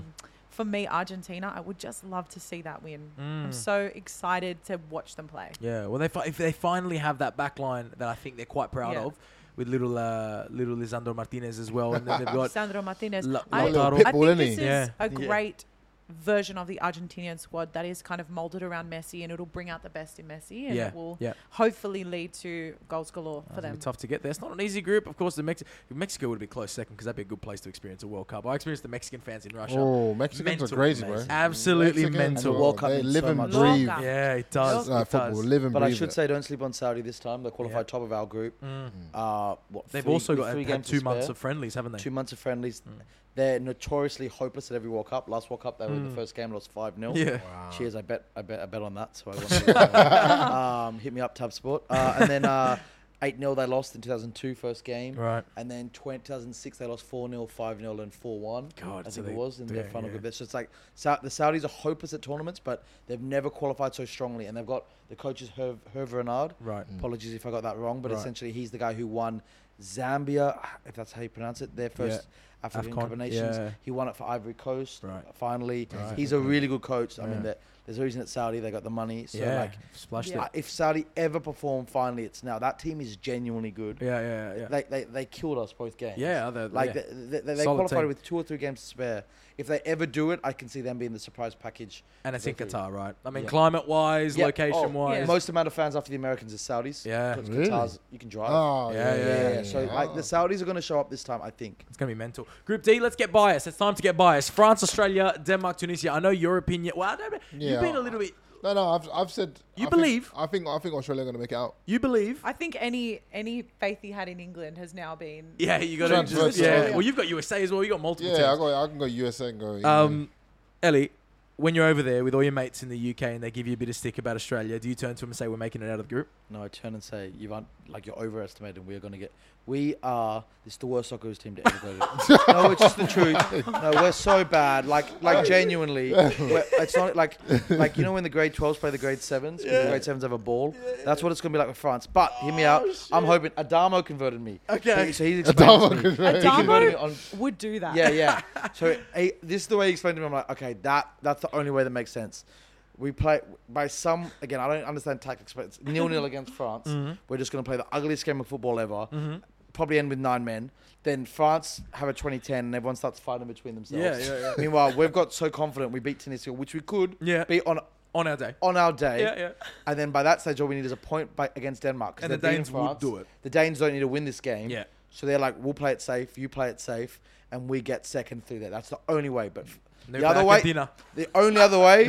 Speaker 6: for me, Argentina, I would just love to see that win. I'm so excited to watch them play.
Speaker 4: Yeah. Well, if they finally have that back line that I think they're quite proud
Speaker 6: Yeah.
Speaker 4: of, with little Lisandro Martinez as well, and then they've got
Speaker 6: Sandro Martinez.
Speaker 4: La-
Speaker 6: I,
Speaker 4: Lautaro.
Speaker 6: I
Speaker 5: Pitbull,
Speaker 6: think
Speaker 5: isn't
Speaker 6: this
Speaker 5: he?
Speaker 6: is
Speaker 4: Yeah.
Speaker 6: a great version of the Argentinian squad that is kind of molded around Messi, and it'll bring out the best in Messi, and it will hopefully lead to goals galore for them.
Speaker 4: It's tough to get there. It's not an easy group. Of course, Mexico would be close second because that'd be a good place to experience a World Cup. I experienced the Mexican fans in Russia.
Speaker 5: Oh, Mexicans are crazy, bro.
Speaker 4: Absolutely
Speaker 5: Mexicans,
Speaker 4: mental.
Speaker 7: World Cup
Speaker 5: They
Speaker 7: means
Speaker 5: live
Speaker 7: so
Speaker 5: and
Speaker 7: much.
Speaker 5: breathe.
Speaker 4: Yeah, it does.
Speaker 5: Football, live and
Speaker 7: But
Speaker 5: breathe.
Speaker 7: I should say, don't sleep on Saudi this time. They qualified top of our group.
Speaker 4: They've also got
Speaker 7: three
Speaker 4: had
Speaker 7: games
Speaker 4: 2
Speaker 7: to
Speaker 4: months
Speaker 7: spare.
Speaker 4: of friendlies, haven't they?
Speaker 7: 2 months of friendlies. They're notoriously hopeless at every World Cup. Last World Cup, they were in the first game, lost 5-0.
Speaker 4: Yeah.
Speaker 7: Cheers! I bet on that. So I want to hit me up, Tab Sport. And then 8-0 they lost in 2002 first game.
Speaker 4: Right.
Speaker 7: And then 2006 they lost 4-0, 5-0, and 4-1.
Speaker 4: God,
Speaker 7: I
Speaker 4: so
Speaker 7: think
Speaker 4: they-
Speaker 7: it was in their
Speaker 4: yeah,
Speaker 7: final
Speaker 4: yeah.
Speaker 7: group. It's just like the Saudis are hopeless at tournaments, but they've never qualified so strongly. And they've got the coach is Hervé Renard.
Speaker 4: Right.
Speaker 7: Apologies if I got that wrong, but
Speaker 4: Right.
Speaker 7: essentially he's the guy who won Zambia, if that's how you pronounce it, their first African
Speaker 4: AFCON,
Speaker 7: Cup of Nations.
Speaker 4: yeah.
Speaker 7: He won it for Ivory Coast.
Speaker 4: Right.
Speaker 7: Finally,
Speaker 5: Right.
Speaker 7: he's a really good coach. I mean,
Speaker 4: Yeah.
Speaker 7: there's a reason at Saudi they got the money. So
Speaker 4: Yeah,
Speaker 7: like,
Speaker 4: splashed
Speaker 6: Yeah.
Speaker 4: it.
Speaker 7: if Saudi ever perform, finally it's now. That team is genuinely good.
Speaker 4: Yeah.
Speaker 7: They killed us both games.
Speaker 4: Yeah,
Speaker 7: Like
Speaker 4: yeah.
Speaker 7: they
Speaker 4: Solid
Speaker 7: qualified
Speaker 4: team.
Speaker 7: with 2 or 3 games to spare. If they ever do it, I can see them being the surprise package.
Speaker 4: And it's in
Speaker 7: Exactly.
Speaker 4: Qatar, right? I mean,
Speaker 7: Yeah.
Speaker 4: climate-wise,
Speaker 7: Yeah.
Speaker 4: location-wise.
Speaker 6: Yeah.
Speaker 7: Most amount of fans after the Americans is Saudis.
Speaker 4: Yeah.
Speaker 7: Because
Speaker 5: Really?
Speaker 7: Qatar's, you can drive.
Speaker 5: Oh,
Speaker 4: Yeah.
Speaker 7: So like the Saudis are going to show up this time, I think.
Speaker 4: It's going to be mental. Group D, let's get biased. It's time to get biased. France, Australia, Denmark, Tunisia. I know your opinion. Well, I don't know.
Speaker 5: Yeah.
Speaker 4: You've been a little bit...
Speaker 5: No, I've said.
Speaker 4: You
Speaker 5: I
Speaker 4: believe?
Speaker 5: Think, I think Australia are going to make it out.
Speaker 4: You believe?
Speaker 6: I think any faith he had in England has now been.
Speaker 4: Yeah, you got to
Speaker 5: Transfer
Speaker 4: just...
Speaker 5: to
Speaker 4: Yeah.
Speaker 5: Australia.
Speaker 4: Well, you've got USA as well. You got multiple
Speaker 5: Yeah,
Speaker 4: teams.
Speaker 5: I can go USA and go. England.
Speaker 4: Ellie, when you're over there with all your mates in the UK and they give you a bit of stick about Australia, do you turn to them and say, we're making it out of the group?
Speaker 7: No, I turn and say, you're overestimating. We're going to get... This is the worst soccer team to ever go to. No, it's just the truth. No, we're so bad. Like genuinely. It's not like you know when the grade 12s play the grade 7s? The grade 7s have a ball? That's what it's going to be like with France. But, hear me out. I'm hoping... Adamo converted me.
Speaker 4: Okay.
Speaker 7: So he's explained to me.
Speaker 5: converted
Speaker 7: He converted me
Speaker 6: Adamo
Speaker 7: on...
Speaker 6: would do that.
Speaker 7: Yeah. So this is the way he explained to me. I'm like, okay, that's the only way that makes sense. We play by some, again, I don't understand tactics, but it's 0-0 against France. We're just going to play the ugliest game of football ever. Probably end with 9 men. Then France have a 2010 and everyone starts fighting between themselves.
Speaker 4: Yeah.
Speaker 7: Meanwhile, we've got so confident we beat Tunisia, which we could beat on
Speaker 4: On our day.
Speaker 7: our day.
Speaker 4: Yeah.
Speaker 7: And then by that stage, all we need is a point against Denmark. 'cause
Speaker 4: And the
Speaker 7: they're beating
Speaker 4: Danes would
Speaker 7: France.
Speaker 4: do it.
Speaker 7: The Danes don't need to win this game.
Speaker 4: Yeah.
Speaker 7: So they're like, we'll play it safe, you play it safe, and we get second through that. That's the only way. But the other way, the only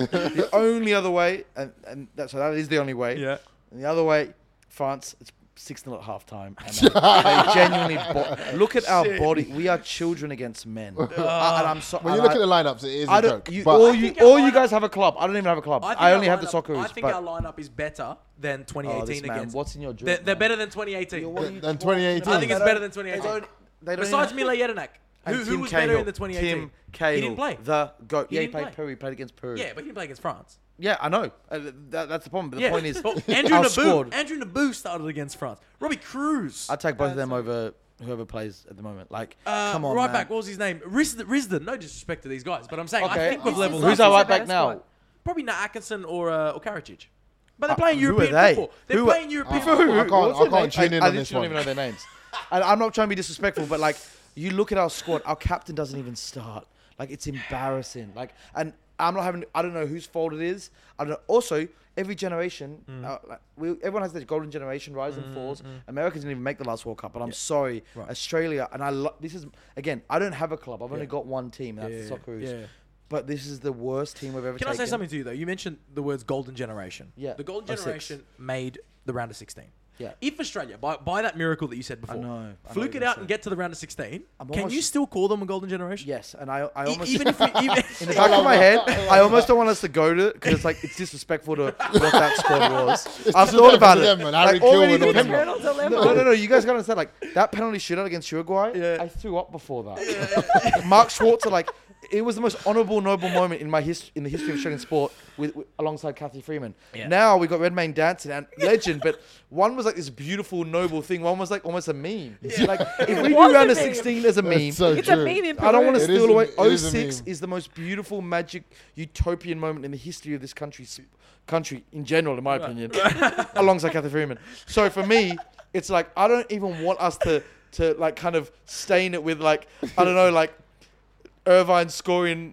Speaker 7: other way, and so that is the only way.
Speaker 4: Yeah.
Speaker 7: And the other way, France, it's 6-0 at halftime. And they genuinely look at our body. We are children against men. And I'm so.
Speaker 5: when you look at the lineups, it is
Speaker 7: I
Speaker 5: a
Speaker 7: don't.
Speaker 5: joke.
Speaker 7: You,
Speaker 5: but
Speaker 7: all you guys have a club. I don't even have a club. I only have the Socceroos.
Speaker 4: I think
Speaker 7: but
Speaker 4: our lineup is better than 2018
Speaker 7: this man,
Speaker 4: against.
Speaker 7: what's in your drink?
Speaker 4: They're
Speaker 7: man?
Speaker 4: better than 2018.
Speaker 7: What are you
Speaker 5: Than
Speaker 7: talking
Speaker 5: 2018.
Speaker 7: about?
Speaker 4: I think it's
Speaker 7: They
Speaker 4: better than
Speaker 7: don't-
Speaker 4: 2018.
Speaker 7: They don't
Speaker 4: Besides
Speaker 7: even-
Speaker 4: Mile Jedinak.
Speaker 7: And
Speaker 4: Who
Speaker 7: Tim
Speaker 4: was
Speaker 7: Cahill.
Speaker 4: better in the 2018?
Speaker 7: Tim Cahill.
Speaker 4: He didn't play.
Speaker 7: The GOAT.
Speaker 4: He
Speaker 7: Yeah, he
Speaker 4: didn't
Speaker 7: played
Speaker 4: play.
Speaker 7: Peru. He played against Peru.
Speaker 4: Yeah, but he didn't play against France.
Speaker 7: Yeah, I know. That's the problem. But the point is,
Speaker 4: Well, Andrew
Speaker 7: our
Speaker 4: Naboo.
Speaker 7: squad.
Speaker 4: Andrew Naboo started against France. Robbie Cruz.
Speaker 7: I'd take both of them over whoever plays at the moment. Like, come on,
Speaker 4: right
Speaker 7: man.
Speaker 4: back. What was his name? Risdon. No disrespect to these guys, but I'm saying I
Speaker 7: Okay.
Speaker 4: think we've
Speaker 6: This
Speaker 4: leveled
Speaker 6: is
Speaker 4: up.
Speaker 7: Who's our
Speaker 6: This is
Speaker 7: right
Speaker 6: a
Speaker 7: back
Speaker 6: better
Speaker 7: now?
Speaker 6: squad.
Speaker 4: Probably not Atkinson or Karacic. But they're playing
Speaker 7: who are
Speaker 4: European
Speaker 7: they?
Speaker 4: football. They're
Speaker 7: Who are-
Speaker 4: playing European
Speaker 5: I
Speaker 4: football.
Speaker 5: can't
Speaker 7: What's their name?
Speaker 5: tune in
Speaker 7: I
Speaker 5: on this
Speaker 7: literally don't
Speaker 5: one.
Speaker 7: even know their names. And I'm not trying to be disrespectful, but like, you look at our squad, our captain doesn't even start. Like, it's embarrassing. Like, and I don't know whose fault it is. I don't know. Also, every generation, everyone has their golden generation, rise and falls. Americans didn't even make the last World Cup, but I'm sorry, Australia, and this is, again, I don't have a club. I've only got one team, and that's the Socceroos.
Speaker 4: Yeah.
Speaker 7: But this is the worst team we've ever
Speaker 4: Can
Speaker 7: taken.
Speaker 4: I say something to you, though? You mentioned the words golden generation.
Speaker 7: Yeah.
Speaker 4: The golden
Speaker 7: Or six.
Speaker 4: generation made the round of 16.
Speaker 7: Yeah.
Speaker 4: If Australia, by that miracle that you said before,
Speaker 7: I know what
Speaker 4: fluke
Speaker 7: you're
Speaker 4: it out
Speaker 7: saying.
Speaker 4: and get to the round of 16,
Speaker 7: I'm
Speaker 4: can
Speaker 7: almost-
Speaker 4: you still call them a golden generation?
Speaker 7: Yes, and I almost...
Speaker 4: Even if we, even
Speaker 7: in the back of my head, I almost don't want us to go to it because it's like it's disrespectful to what that squad was. I've thought about it.
Speaker 5: Them, man. Harry
Speaker 7: Like, already
Speaker 5: Kewell
Speaker 7: the
Speaker 5: and all
Speaker 7: pen-
Speaker 5: them.
Speaker 7: no. You guys gotta understand. Like that penalty shootout against Uruguay, I threw up before that. Mark Schwarzer, like it was the most honourable, noble moment in in the history of Australian sport, alongside Kathy Freeman.
Speaker 4: Yeah.
Speaker 7: Now we got Redmayne dancing and legend, but one was like this beautiful, noble thing. One was like almost a meme. Like if we do
Speaker 6: was a
Speaker 7: round of
Speaker 6: meme.
Speaker 7: 16 as a meme,
Speaker 5: So
Speaker 6: It's a
Speaker 5: true.
Speaker 6: meme in
Speaker 7: I don't want to
Speaker 5: It is
Speaker 7: steal
Speaker 5: a-
Speaker 7: away.
Speaker 5: it is a
Speaker 7: 06
Speaker 5: meme.
Speaker 7: is the most beautiful, magic, utopian moment in the history of this country in general, in my opinion, alongside Kathy Freeman. So for me, it's like I don't even want us to like kind of stain it with like I don't know, like Irvine scoring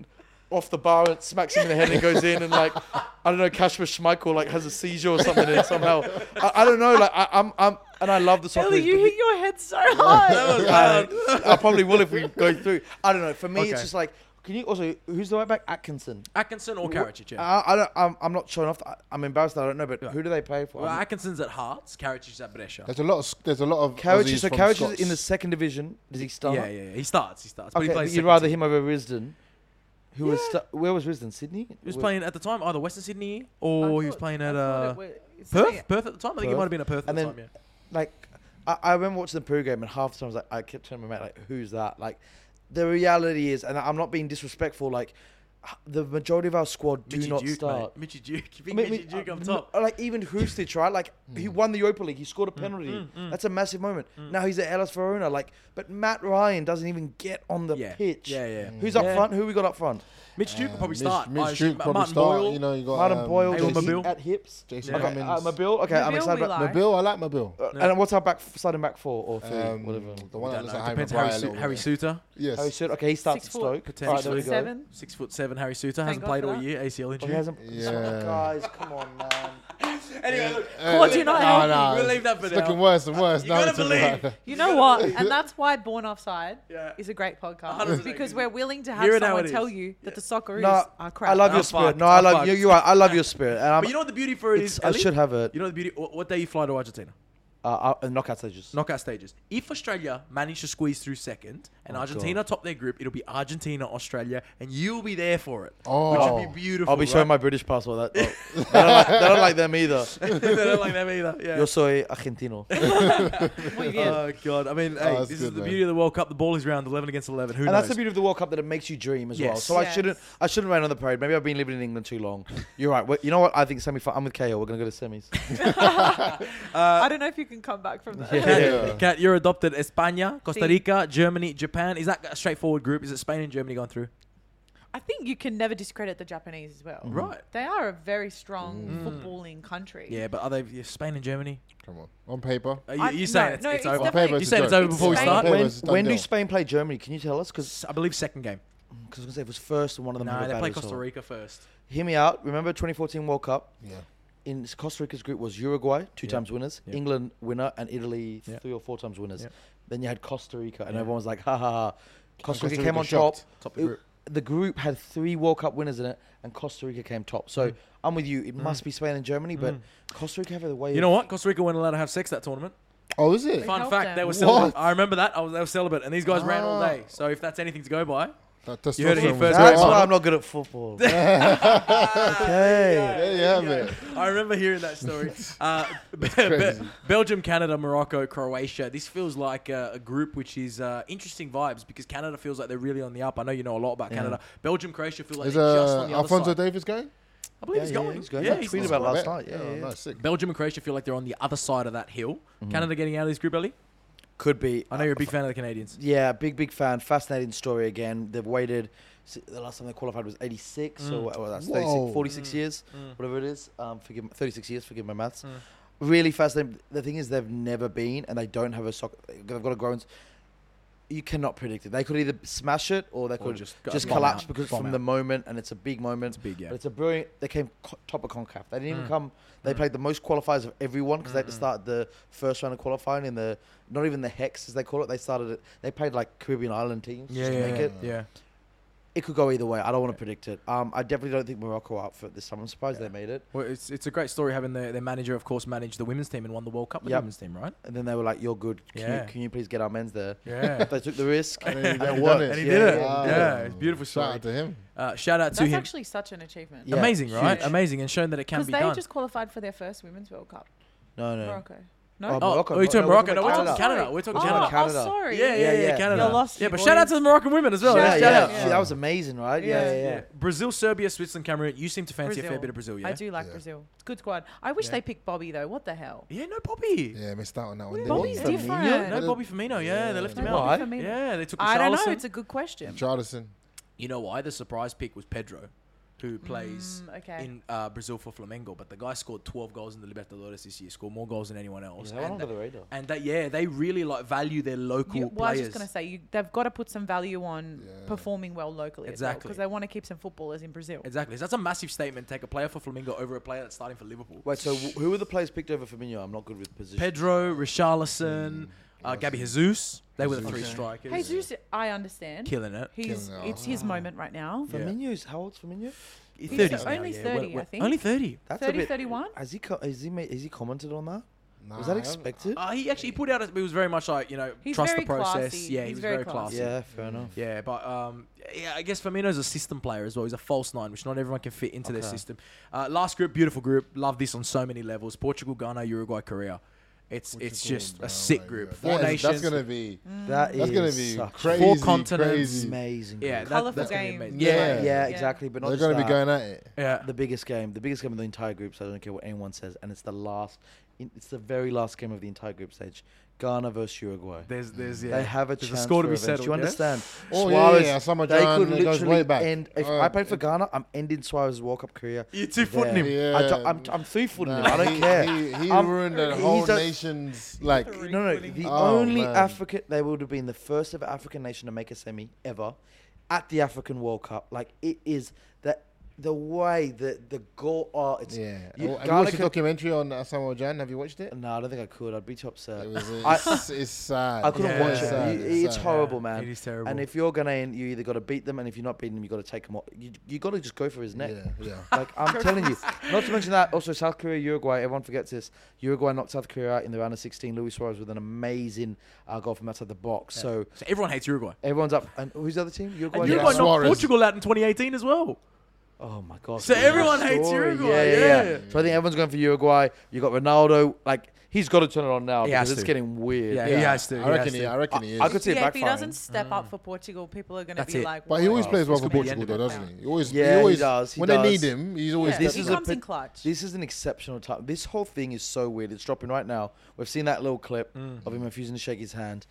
Speaker 7: off the bar and smacks him in the head and goes in and like, I don't know, Kasper Schmeichel like has a seizure or something and somehow, I don't know, like I'm and I love the soccer.
Speaker 6: Ellie, you hit your head so hard.
Speaker 7: I probably will if we go through. I don't know. For me,
Speaker 4: Okay.
Speaker 7: it's just like, can you also, who's the right back? Atkinson.
Speaker 4: Atkinson or Karacic, yeah.
Speaker 7: I'm not showing off. I'm embarrassed that I don't know, but who do they play for?
Speaker 4: Well, Atkinson's at Hearts, Karacic's at Brescia.
Speaker 5: There's a lot of
Speaker 7: Karacic,
Speaker 5: Aussies
Speaker 7: so
Speaker 5: from
Speaker 7: Karacic
Speaker 5: Scots.
Speaker 7: is in the second division. Does he start?
Speaker 4: Yeah. He starts. But
Speaker 7: Okay,
Speaker 4: he
Speaker 7: but
Speaker 4: plays
Speaker 7: you'd
Speaker 4: second
Speaker 7: rather
Speaker 4: team.
Speaker 7: him over Risdon, who was where was Risdon? Sydney.
Speaker 4: He was playing at the time either Western Sydney or he was playing at
Speaker 6: Perth.
Speaker 4: Perth at the time. I think he might have been at Perth at
Speaker 7: And
Speaker 4: the
Speaker 7: then,
Speaker 4: time, yeah.
Speaker 7: like, I remember watching the pre-game and half the time I was like, I kept telling my mate, like, who's that? Like, the reality is, and I'm not being disrespectful, like, the majority of our squad do
Speaker 4: Mitchy
Speaker 7: not
Speaker 4: Duke,
Speaker 7: start.
Speaker 4: mate. Mitchy Duke. You
Speaker 7: I
Speaker 4: think
Speaker 7: mean,
Speaker 4: Mitchy Duke on top?
Speaker 7: Like, even Hustic, right? Like, he won the Europa League. He scored a penalty. That's a massive moment. Now he's at Hellas Verona. Like, but Matt Ryan doesn't even get on the
Speaker 4: Yeah.
Speaker 7: pitch.
Speaker 4: Yeah.
Speaker 7: Who's up front? Who we got up front?
Speaker 4: Mitch Duke will probably start. I
Speaker 5: Mitch
Speaker 4: assume
Speaker 5: Duke probably
Speaker 4: Martin
Speaker 5: start.
Speaker 4: Boyle.
Speaker 5: You know, you got
Speaker 7: Martin Boyle,
Speaker 4: Aywan
Speaker 7: JC
Speaker 4: Mabil.
Speaker 7: at hips.
Speaker 5: Jason
Speaker 7: Okay,
Speaker 5: Cummins.
Speaker 7: Mabil. Okay, I'm
Speaker 6: Mabil
Speaker 7: excited
Speaker 6: we
Speaker 7: about
Speaker 6: like.
Speaker 5: Mabil, I like Mabil.
Speaker 7: And what's our starting back 4 or 3? Whatever.
Speaker 5: The one that
Speaker 4: Don't
Speaker 5: looks
Speaker 4: know.
Speaker 5: like
Speaker 4: Depends.
Speaker 5: Harry Maguire.
Speaker 4: Harry Suter.
Speaker 5: Yes.
Speaker 7: Harry Suter. Okay, he starts at
Speaker 6: 6 foot,
Speaker 7: Stoke.
Speaker 4: potentially.
Speaker 7: Alright, there we go.
Speaker 6: 7.
Speaker 4: 6'7" Harry Suter hasn't
Speaker 6: God
Speaker 4: played
Speaker 6: for
Speaker 4: all
Speaker 6: that.
Speaker 4: year. ACL
Speaker 7: Oh, he
Speaker 4: injury.
Speaker 7: hasn't.
Speaker 5: Yeah.
Speaker 7: Oh, guys, come on, man.
Speaker 4: Anyway, look,
Speaker 6: Claude, you're not helping.
Speaker 5: no,
Speaker 4: We'll leave that for
Speaker 5: it's
Speaker 4: now.
Speaker 5: looking worse and worse.
Speaker 4: You
Speaker 5: now
Speaker 4: gotta
Speaker 5: it's looking
Speaker 4: believe.
Speaker 5: like-
Speaker 6: You know what? And that's why Born Offside
Speaker 4: Yeah.
Speaker 6: is a great podcast
Speaker 4: 100%.
Speaker 6: because we're willing to have
Speaker 4: Hear it how
Speaker 6: someone
Speaker 4: it
Speaker 6: tell
Speaker 4: is.
Speaker 6: you that the Socceroos
Speaker 7: No,
Speaker 6: are crap.
Speaker 7: I love your
Speaker 4: I'm
Speaker 7: spirit.
Speaker 4: fucked.
Speaker 7: No, I
Speaker 4: I'm
Speaker 7: love
Speaker 4: fucked.
Speaker 7: you. You're right. I love your spirit. And
Speaker 4: But you know what the beauty for it is?
Speaker 7: I
Speaker 4: Ellie?
Speaker 7: should have it.
Speaker 4: You know the beauty? What day you fly to Argentina?
Speaker 7: Knockout stages.
Speaker 4: Knockout stages. If Australia manage to squeeze through second and Argentina top their group, it'll be Argentina, Australia, and you'll be there for it.
Speaker 5: Oh.
Speaker 4: Which would be beautiful.
Speaker 7: I'll be showing
Speaker 4: right?
Speaker 7: my British passport. That they don't like them either.
Speaker 4: They don't like them either. Yeah.
Speaker 7: Yo soy argentino.
Speaker 6: Muy bien.
Speaker 4: Oh god! I mean, hey,
Speaker 5: that's
Speaker 4: this is
Speaker 5: good,
Speaker 4: the
Speaker 5: man.
Speaker 4: beauty of the World Cup. The ball is round, 11 against 11. Who
Speaker 7: And
Speaker 4: knows?
Speaker 7: that's the beauty of the World Cup, that it makes you dream as well.
Speaker 4: Yes.
Speaker 7: So I
Speaker 6: Yes.
Speaker 7: shouldn't rain on the parade. Maybe I've been living in England too long. You're right. Well, you know what? I think I'm with KO. We're gonna go to semis.
Speaker 6: I don't know if you can come back from that.
Speaker 5: Yeah.
Speaker 4: Kat, you're adopted. España, Costa Rica, Germany, Japan. Is that a straightforward group? Is it Spain and Germany going through?
Speaker 6: I think you can never discredit the Japanese as well.
Speaker 4: Right.
Speaker 6: They are a very strong footballing country.
Speaker 4: Yeah, but are they Spain and Germany?
Speaker 5: Come on. On paper.
Speaker 4: You saying
Speaker 6: no,
Speaker 4: it's
Speaker 6: it's
Speaker 4: over?
Speaker 6: definitely-
Speaker 5: On
Speaker 4: You saying it's over before we
Speaker 6: Spain.
Speaker 4: start?
Speaker 5: On paper,
Speaker 7: When
Speaker 5: it's a done
Speaker 7: when do
Speaker 5: deal.
Speaker 7: Spain play Germany? Can you tell us? Because
Speaker 4: I believe second game.
Speaker 7: I was gonna say it was first and one of them.
Speaker 4: No,
Speaker 7: had a
Speaker 4: they
Speaker 7: bad
Speaker 4: play
Speaker 7: result.
Speaker 4: Costa Rica first.
Speaker 7: Hear me out. Remember 2014 World Cup?
Speaker 5: Yeah.
Speaker 7: In Costa Rica's group was Uruguay, 2
Speaker 4: Yeah.
Speaker 7: times winners,
Speaker 4: Yeah.
Speaker 7: England winner, and Italy
Speaker 4: Yeah.
Speaker 7: 3 or 4 times winners.
Speaker 4: Yeah.
Speaker 7: Then you had Costa Rica, and
Speaker 4: Yeah.
Speaker 7: everyone was like, ha ha ha. Costa Rica
Speaker 5: Costa
Speaker 7: came
Speaker 5: Rica
Speaker 7: on top.
Speaker 5: shocked.
Speaker 4: Top of the group.
Speaker 7: The group had 3 World Cup winners in it, and Costa Rica came top. So I'm with you. It must be Spain and Germany, but Costa Rica have a way.
Speaker 4: You know what? Costa Rica weren't allowed to have sex that tournament.
Speaker 5: Oh, is it?
Speaker 4: Fun
Speaker 6: helped
Speaker 4: fact,
Speaker 6: them.
Speaker 4: they were
Speaker 5: What?
Speaker 4: celibate. I remember that. They were celibate, and these guys ran all
Speaker 5: Ah.
Speaker 4: day. So if that's anything to go by,
Speaker 5: That
Speaker 4: You heard it here
Speaker 5: testosterone was
Speaker 4: first,
Speaker 7: That's
Speaker 4: Right,
Speaker 7: why
Speaker 4: Mark.
Speaker 7: I'm not good at football. okay.
Speaker 5: There you have it.
Speaker 4: I remember hearing that story.
Speaker 5: crazy.
Speaker 4: Belgium, Canada, Morocco, Croatia. This feels like a group which is interesting vibes because Canada feels like they're really on the up. I know you know a lot about Canada. Belgium, Croatia feel like
Speaker 5: Is
Speaker 4: they're just on the
Speaker 5: Alfonso
Speaker 4: other side.
Speaker 5: Davies going?
Speaker 4: I believe he's going.
Speaker 7: He's going.
Speaker 4: Yeah,
Speaker 7: Yeah,
Speaker 4: he's
Speaker 7: tweeted
Speaker 4: going.
Speaker 7: about last
Speaker 5: Yeah.
Speaker 7: night. Yeah,
Speaker 5: Oh,
Speaker 7: yeah.
Speaker 5: nice, sick.
Speaker 4: Belgium and Croatia feel like they're on the other side of that hill. Canada getting out of this group, Ellie?
Speaker 7: Could be.
Speaker 4: I know you're a big fan of the Canadians.
Speaker 7: Yeah, big fan. Fascinating story again. They've waited. The last time they qualified was 86, so that's 36,
Speaker 5: Whoa.
Speaker 7: 46 years, whatever it is. 36 years, forgive my maths. Really fascinating. The thing is, they've never been, and they don't have a soccer. They've got a grown. You cannot predict it. They could either smash it or they could
Speaker 4: just
Speaker 7: just
Speaker 4: bomb
Speaker 7: collapse
Speaker 4: out.
Speaker 7: because
Speaker 4: Bomb
Speaker 7: from
Speaker 4: out.
Speaker 7: the moment, and it's a big moment.
Speaker 4: It's big, yeah.
Speaker 7: But it's a brilliant. They came top of CONCACAF. They didn't even come. They played the most qualifiers of everyone because they had to start the first round of qualifying in the not even the hex as they call it. They started it. They played like Caribbean island teams just to make it.
Speaker 4: yeah.
Speaker 7: It could go either way. I don't want to predict it. I definitely don't think Morocco are up for it this time. I'm surprised they made it.
Speaker 4: Well, it's a great story having their manager, of course, manage the women's team and won the World Cup with the
Speaker 7: Yep.
Speaker 4: women's team, right?
Speaker 7: And then they were like, "You're good.
Speaker 4: Yeah.
Speaker 7: Can you please get our men's there?"
Speaker 4: Yeah.
Speaker 7: They took the risk.
Speaker 5: And then he
Speaker 7: it
Speaker 5: done
Speaker 7: worked.
Speaker 5: it.
Speaker 4: And he
Speaker 7: Yeah,
Speaker 4: did it.
Speaker 7: yeah,
Speaker 4: Yeah,
Speaker 5: Wow.
Speaker 4: it's a beautiful story.
Speaker 5: Shout out to him.
Speaker 4: Shout out to
Speaker 6: That's
Speaker 4: him.
Speaker 6: actually such an achievement.
Speaker 7: Yeah,
Speaker 4: Amazing, right?
Speaker 7: huge.
Speaker 4: Amazing, and showing that it can
Speaker 6: Because
Speaker 4: be
Speaker 6: they
Speaker 4: done.
Speaker 6: just qualified for their first Women's World Cup.
Speaker 7: No.
Speaker 6: Morocco.
Speaker 7: Oh,
Speaker 6: No?
Speaker 7: Morocco.
Speaker 4: you're talking
Speaker 7: No,
Speaker 4: Morocco. No,
Speaker 7: we're
Speaker 4: we're
Speaker 7: talking
Speaker 4: talking
Speaker 7: Canada.
Speaker 4: Canada. We're talking
Speaker 7: Oh,
Speaker 4: Canada.
Speaker 7: Canada.
Speaker 6: Oh, sorry.
Speaker 4: Yeah,
Speaker 7: Yeah.
Speaker 4: Canada.
Speaker 6: You lost
Speaker 4: Yeah,
Speaker 6: you
Speaker 4: but shout out
Speaker 6: boys.
Speaker 4: to the Moroccan women as well.
Speaker 6: Shout
Speaker 7: Yeah,
Speaker 6: out,
Speaker 7: yeah.
Speaker 6: yeah.
Speaker 7: See, that was amazing, right? Yeah.
Speaker 4: Brazil, Serbia, Switzerland, Cameroon. You seem to fancy a fair
Speaker 6: Brazil.
Speaker 4: bit of Brazil, yeah?
Speaker 6: I do like
Speaker 5: Yeah.
Speaker 6: Brazil. It's a good squad. I wish
Speaker 4: Yeah.
Speaker 6: they picked Bobby though. What the hell?
Speaker 4: Yeah, no Bobby.
Speaker 5: Yeah, missed out on that one.
Speaker 6: Bobby's
Speaker 5: didn't he?
Speaker 6: different.
Speaker 4: No Bobby Firmino. Yeah, they left him
Speaker 6: No
Speaker 4: out.
Speaker 6: Bobby Firmino.
Speaker 4: Yeah, they took
Speaker 6: I don't know.
Speaker 4: Richarlison.
Speaker 6: It's a good question.
Speaker 5: Charlison.
Speaker 4: You know why? The surprise pick was Pedro. who plays
Speaker 6: okay.
Speaker 4: in Brazil for Flamengo, but the guy scored 12 goals in the Libertadores this year, scored more goals than anyone else.
Speaker 7: Yeah, under the radar.
Speaker 4: And that, they really like value their local
Speaker 6: Well, I was
Speaker 4: players.
Speaker 6: just going to say, they've got to put some value on performing well locally
Speaker 4: Exactly.
Speaker 6: because they want to keep some footballers in Brazil.
Speaker 4: Exactly. So that's a massive statement. Take a player for Flamengo over a player that's starting for Liverpool.
Speaker 7: Wait, so who were the players picked over Firmino? I'm not good with position.
Speaker 4: Pedro, Richarlison, Gabby Jesus. They were the three
Speaker 5: Okay.
Speaker 4: strikers.
Speaker 6: Jesus, I understand.
Speaker 4: Killing it.
Speaker 6: It's his moment right now.
Speaker 7: Firmino's how old's Firmino?
Speaker 6: He's
Speaker 4: 30s now,
Speaker 6: only 30, I think.
Speaker 4: Only 30.
Speaker 7: That's
Speaker 6: 30,
Speaker 7: a bit.
Speaker 6: 31?
Speaker 7: Has he commented on that?
Speaker 5: Nah,
Speaker 7: Was that
Speaker 5: I haven't-
Speaker 7: expected?
Speaker 4: He actually put out. It was very much like
Speaker 6: He's
Speaker 4: trust
Speaker 6: very
Speaker 4: the process.
Speaker 6: classy.
Speaker 4: Yeah,
Speaker 6: He's
Speaker 4: he was
Speaker 6: very
Speaker 4: very classy.
Speaker 7: Yeah, fair enough.
Speaker 4: Yeah, but I guess Firmino's a system player as well. He's a false nine, which not everyone can fit into their
Speaker 7: Okay.
Speaker 4: system. Last group, beautiful group. Love this on so many levels. Portugal, Ghana, Uruguay, Korea. It's just a sick group. Four nations.
Speaker 5: That's gonna be.
Speaker 7: That
Speaker 5: That's gonna
Speaker 7: is
Speaker 5: be
Speaker 7: such
Speaker 5: crazy.
Speaker 4: Four continents.
Speaker 5: Crazy.
Speaker 7: amazing.
Speaker 4: Yeah,
Speaker 7: group.
Speaker 6: Colourful
Speaker 4: that's gonna be
Speaker 6: game.
Speaker 4: amazing.
Speaker 7: yeah,
Speaker 4: Yeah,
Speaker 7: exactly. But not
Speaker 5: They're
Speaker 7: just
Speaker 5: gonna be
Speaker 7: that.
Speaker 5: going at it.
Speaker 4: yeah.
Speaker 7: The biggest game of the entire group. So I don't care what anyone says, and it's the last. It's the very last game of the entire group stage. Ghana versus Uruguay.
Speaker 4: There's
Speaker 7: They have a
Speaker 4: There's
Speaker 7: chance
Speaker 4: score to
Speaker 7: for
Speaker 4: be
Speaker 7: revenge.
Speaker 4: settled.
Speaker 7: Do you understand?
Speaker 5: Oh,
Speaker 7: Suarez,
Speaker 5: yeah, Asamoah
Speaker 7: they
Speaker 5: Gyan,
Speaker 7: could
Speaker 5: it goes
Speaker 7: literally
Speaker 5: way back.
Speaker 7: end. If I played for Ghana, I'm ending Suarez's World Cup career.
Speaker 4: You're 2-footing him.
Speaker 5: Yeah.
Speaker 7: I'm 3-footing him.
Speaker 5: Nah,
Speaker 7: I don't care.
Speaker 5: He
Speaker 7: I'm-
Speaker 5: ruined the
Speaker 7: he's
Speaker 5: whole
Speaker 7: a-
Speaker 5: nation's like.
Speaker 7: No. The
Speaker 5: Oh,
Speaker 7: only
Speaker 5: man.
Speaker 7: African, they would have been the first ever African nation to make a semi ever at the African World Cup. Like it is the way the goal. Oh, it's
Speaker 5: Yeah.
Speaker 7: You,
Speaker 5: Have you
Speaker 7: Ghana
Speaker 5: watched the
Speaker 7: could,
Speaker 5: documentary on Samuel Jan? Have you watched it?
Speaker 7: no, I don't think I could. I'd be too upset.
Speaker 5: It was.
Speaker 7: I-
Speaker 5: It's sad.
Speaker 7: I couldn't
Speaker 4: Yeah.
Speaker 7: watch
Speaker 4: It's
Speaker 7: it.
Speaker 5: sad,
Speaker 7: It's
Speaker 5: sad.
Speaker 7: horrible, man.
Speaker 4: It is terrible.
Speaker 7: And if you're Ghanaian, you either got to beat them, and if you're not beating them, you got to take them off. You got to just go for his neck.
Speaker 5: Yeah.
Speaker 7: Like I'm telling you. Not to mention that also South Korea, Uruguay. Everyone forgets this. Uruguay knocked South Korea out in the round of 16. Luis Suarez with an amazing goal from outside the box. So
Speaker 4: So everyone hates Uruguay.
Speaker 7: everyone's up. And who's the other team? Uruguay.
Speaker 4: And
Speaker 5: Yeah,
Speaker 4: Uruguay knocked
Speaker 5: Suarez.
Speaker 4: Portugal out in 2018 as well.
Speaker 7: Oh my god.
Speaker 4: So
Speaker 7: what a
Speaker 4: everyone hates
Speaker 7: story.
Speaker 4: Uruguay,
Speaker 7: Yeah.
Speaker 4: yeah.
Speaker 7: So I think everyone's going for Uruguay. You got Ronaldo. Like he's got to turn it on now
Speaker 4: He
Speaker 7: because
Speaker 4: has
Speaker 7: it's
Speaker 4: to.
Speaker 7: getting weird.
Speaker 4: Yeah, he has to.
Speaker 5: I reckon he is.
Speaker 7: I could see it
Speaker 6: Yeah, if he
Speaker 7: backfiring.
Speaker 6: doesn't step up for Portugal, people are going to
Speaker 4: That's
Speaker 6: be
Speaker 4: it.
Speaker 6: like,
Speaker 5: But he always
Speaker 6: "Whoa."
Speaker 5: plays well
Speaker 4: It's
Speaker 5: for
Speaker 4: gonna be the
Speaker 5: Portugal, though,
Speaker 4: end of
Speaker 5: doesn't
Speaker 4: it
Speaker 5: he? He always,
Speaker 7: Yeah, he
Speaker 5: always
Speaker 7: does, he
Speaker 5: when
Speaker 7: does.
Speaker 5: they need him, he's always.
Speaker 6: Yeah,
Speaker 7: This
Speaker 6: he
Speaker 7: is a
Speaker 6: comes in
Speaker 7: bit-
Speaker 6: clutch.
Speaker 7: This is an exceptional time. This whole thing is so weird. It's dropping right now. We've seen that little clip of him refusing to shake his hand.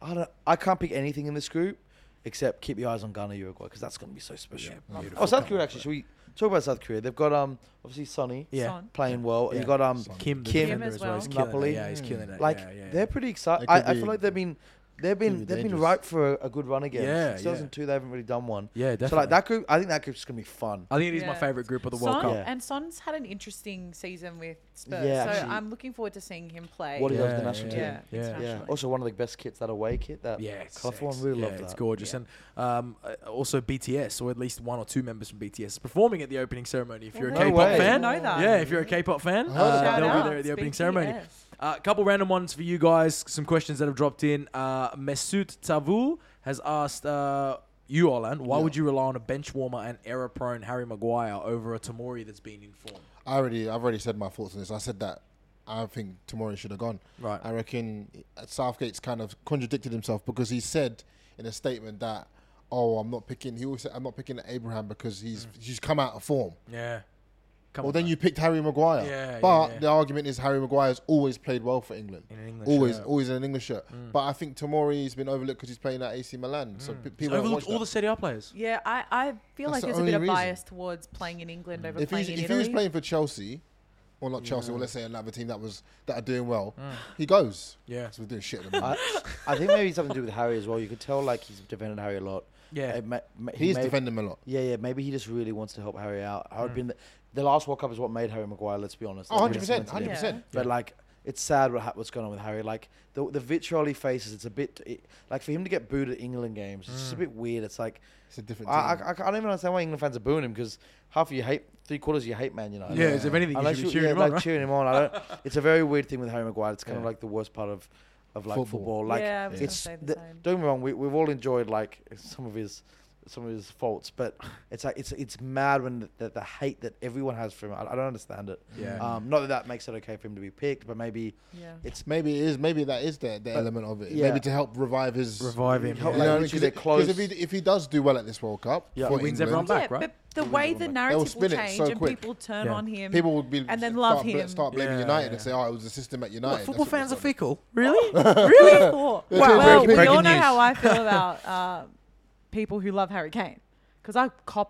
Speaker 7: I can't pick anything in this group except keep your eyes on Ghana, Uruguay, because that's going to be so special. Oh, South Korea actually. Should we talk about South Korea? They've got obviously Sonny
Speaker 4: Yeah.
Speaker 6: Son.
Speaker 7: playing well. And
Speaker 4: Yeah.
Speaker 7: you got
Speaker 4: Kim, the
Speaker 7: Kim
Speaker 4: defender
Speaker 6: as well.
Speaker 4: He's killing
Speaker 7: Napoli.
Speaker 4: it. Yeah, he's killing it.
Speaker 7: like
Speaker 4: yeah.
Speaker 7: they're pretty excited.
Speaker 5: They could
Speaker 7: I
Speaker 5: be-
Speaker 7: feel like they've been
Speaker 5: dangerous.
Speaker 7: ripe for a good run again.
Speaker 4: Yeah,
Speaker 7: Since 2002 they haven't really done one.
Speaker 4: Yeah,
Speaker 7: So
Speaker 4: definitely.
Speaker 7: like that group, I think that group's gonna be fun.
Speaker 4: I think it is my
Speaker 6: Yeah.
Speaker 4: favorite group of the World
Speaker 6: Son,
Speaker 4: Cup.
Speaker 7: Yeah.
Speaker 6: and Son's had an interesting season with Spurs.
Speaker 7: Yeah,
Speaker 6: so
Speaker 7: actually.
Speaker 6: I'm looking forward to seeing him play.
Speaker 7: What he does with the
Speaker 4: Yeah,
Speaker 7: national
Speaker 4: yeah,
Speaker 7: team.
Speaker 6: yeah,
Speaker 4: Yeah.
Speaker 7: Yeah.
Speaker 6: internationally.
Speaker 7: Also one of the best kits, that away kit, that
Speaker 4: Yeah, it's
Speaker 7: colourful one.
Speaker 4: sex.
Speaker 7: Really
Speaker 4: yeah,
Speaker 7: love that.
Speaker 4: it's gorgeous.
Speaker 6: Yeah.
Speaker 4: And also BTS, or at least one or two members from BTS, performing at the opening ceremony. If you're a
Speaker 6: Well,
Speaker 4: K-pop
Speaker 7: way.
Speaker 4: fan,
Speaker 6: I didn't know that.
Speaker 4: yeah, if you're a K-pop fan,
Speaker 6: Shout
Speaker 4: they'll be
Speaker 6: out,
Speaker 4: there at the opening
Speaker 6: BTS.
Speaker 4: ceremony. A couple random ones for you guys. Some questions that have dropped in. Mesut Tavul has asked you, Orland, why would you rely on a bench warmer and error-prone Harry Maguire over a Tomori that's been in form?
Speaker 5: I've already said my thoughts on this. I said that I think Tomori should have gone.
Speaker 4: Right.
Speaker 5: I reckon Southgate's kind of contradicted himself because he said in a statement that, "Oh, I'm not picking." He always said, "I'm not picking Abraham because he's come out of form."
Speaker 4: Yeah. Come
Speaker 5: Well,
Speaker 4: on,
Speaker 5: then
Speaker 4: man.
Speaker 5: you picked Harry Maguire.
Speaker 4: Yeah,
Speaker 5: but
Speaker 4: yeah.
Speaker 5: the argument is Harry Maguire's always played well for England.
Speaker 4: In an English
Speaker 5: always,
Speaker 4: shirt.
Speaker 5: always in an English shirt. But I think Tomori's been overlooked because he's playing at AC Milan. So
Speaker 4: He's
Speaker 5: people don't watch
Speaker 4: overlooked all the
Speaker 5: that.
Speaker 4: Serie A players.
Speaker 6: Yeah, I feel
Speaker 5: That's
Speaker 6: like
Speaker 5: the
Speaker 6: there's a bit
Speaker 5: only
Speaker 6: of
Speaker 5: reason.
Speaker 6: bias towards playing in England over
Speaker 5: If
Speaker 6: playing
Speaker 5: he
Speaker 6: in
Speaker 5: was
Speaker 6: Italy.
Speaker 5: playing for Chelsea, or not Chelsea, or let's say another team that are doing well, he goes.
Speaker 4: Yeah.
Speaker 5: So we're doing shit at the moment.
Speaker 7: I think maybe something to do with Harry as well. You could tell like he's defended Harry a lot.
Speaker 4: Yeah.
Speaker 5: He's defending him a lot.
Speaker 7: Yeah. Maybe he just really wants to help Harry out. I would been the last World Cup is what made Harry Maguire. Let's be honest.
Speaker 5: Oh,
Speaker 7: Like,
Speaker 5: 100%,
Speaker 7: cemented him.
Speaker 5: 100%.
Speaker 7: But like, it's sad what's going on with Harry. Like the vitriol he faces, it's a bit like for him to get booed at England games. It's just a bit weird. It's like
Speaker 5: It's a different team.
Speaker 7: I don't even understand why England fans are booing him because half of you hate, 3/4 of you hate Man United.
Speaker 4: Yeah, as if anything, you
Speaker 7: Unless
Speaker 4: should be cheering him
Speaker 7: like
Speaker 4: on, right?
Speaker 7: cheering him on. I don't. It's a very weird thing with Harry Maguire. It's kind of
Speaker 4: Yeah.
Speaker 7: like the worst part of like
Speaker 5: Football.
Speaker 7: football. Like
Speaker 6: Yeah, I was gonna
Speaker 7: it's
Speaker 6: say the same.
Speaker 7: don't get me wrong. We've all enjoyed like some of his faults, but it's like it's mad when the hate that everyone has for him. I don't understand it.
Speaker 4: Yeah.
Speaker 7: Not that makes it okay for him to be picked, but maybe
Speaker 6: Yeah.
Speaker 7: it's
Speaker 5: Maybe it is. Maybe that is the element of it.
Speaker 7: yeah.
Speaker 5: Maybe to help revive his.
Speaker 4: Revive him.
Speaker 7: Help,
Speaker 4: yeah.
Speaker 7: like,
Speaker 5: You know,
Speaker 7: literally they're
Speaker 5: because
Speaker 7: close.
Speaker 5: if he does do well at this World Cup,
Speaker 7: Yeah.
Speaker 5: for
Speaker 4: He wins
Speaker 5: England,
Speaker 4: everyone back,
Speaker 6: Yeah,
Speaker 4: right?
Speaker 6: but the way the narrative will
Speaker 5: spin it
Speaker 6: change
Speaker 5: so
Speaker 6: and
Speaker 5: quick.
Speaker 6: people turn
Speaker 4: Yeah.
Speaker 6: on him,
Speaker 5: people would be
Speaker 6: and then love him.
Speaker 5: Start blaming
Speaker 4: Yeah,
Speaker 5: United
Speaker 4: yeah.
Speaker 5: and say, "Oh, it was the system at United."
Speaker 4: What, football
Speaker 5: That's what
Speaker 4: fans are
Speaker 5: it's
Speaker 4: fickle? Really?
Speaker 6: Really?
Speaker 5: Wow.
Speaker 6: Well, we
Speaker 4: Breaking
Speaker 6: all know
Speaker 4: news.
Speaker 6: how I feel about people who love Harry Kane because I copped it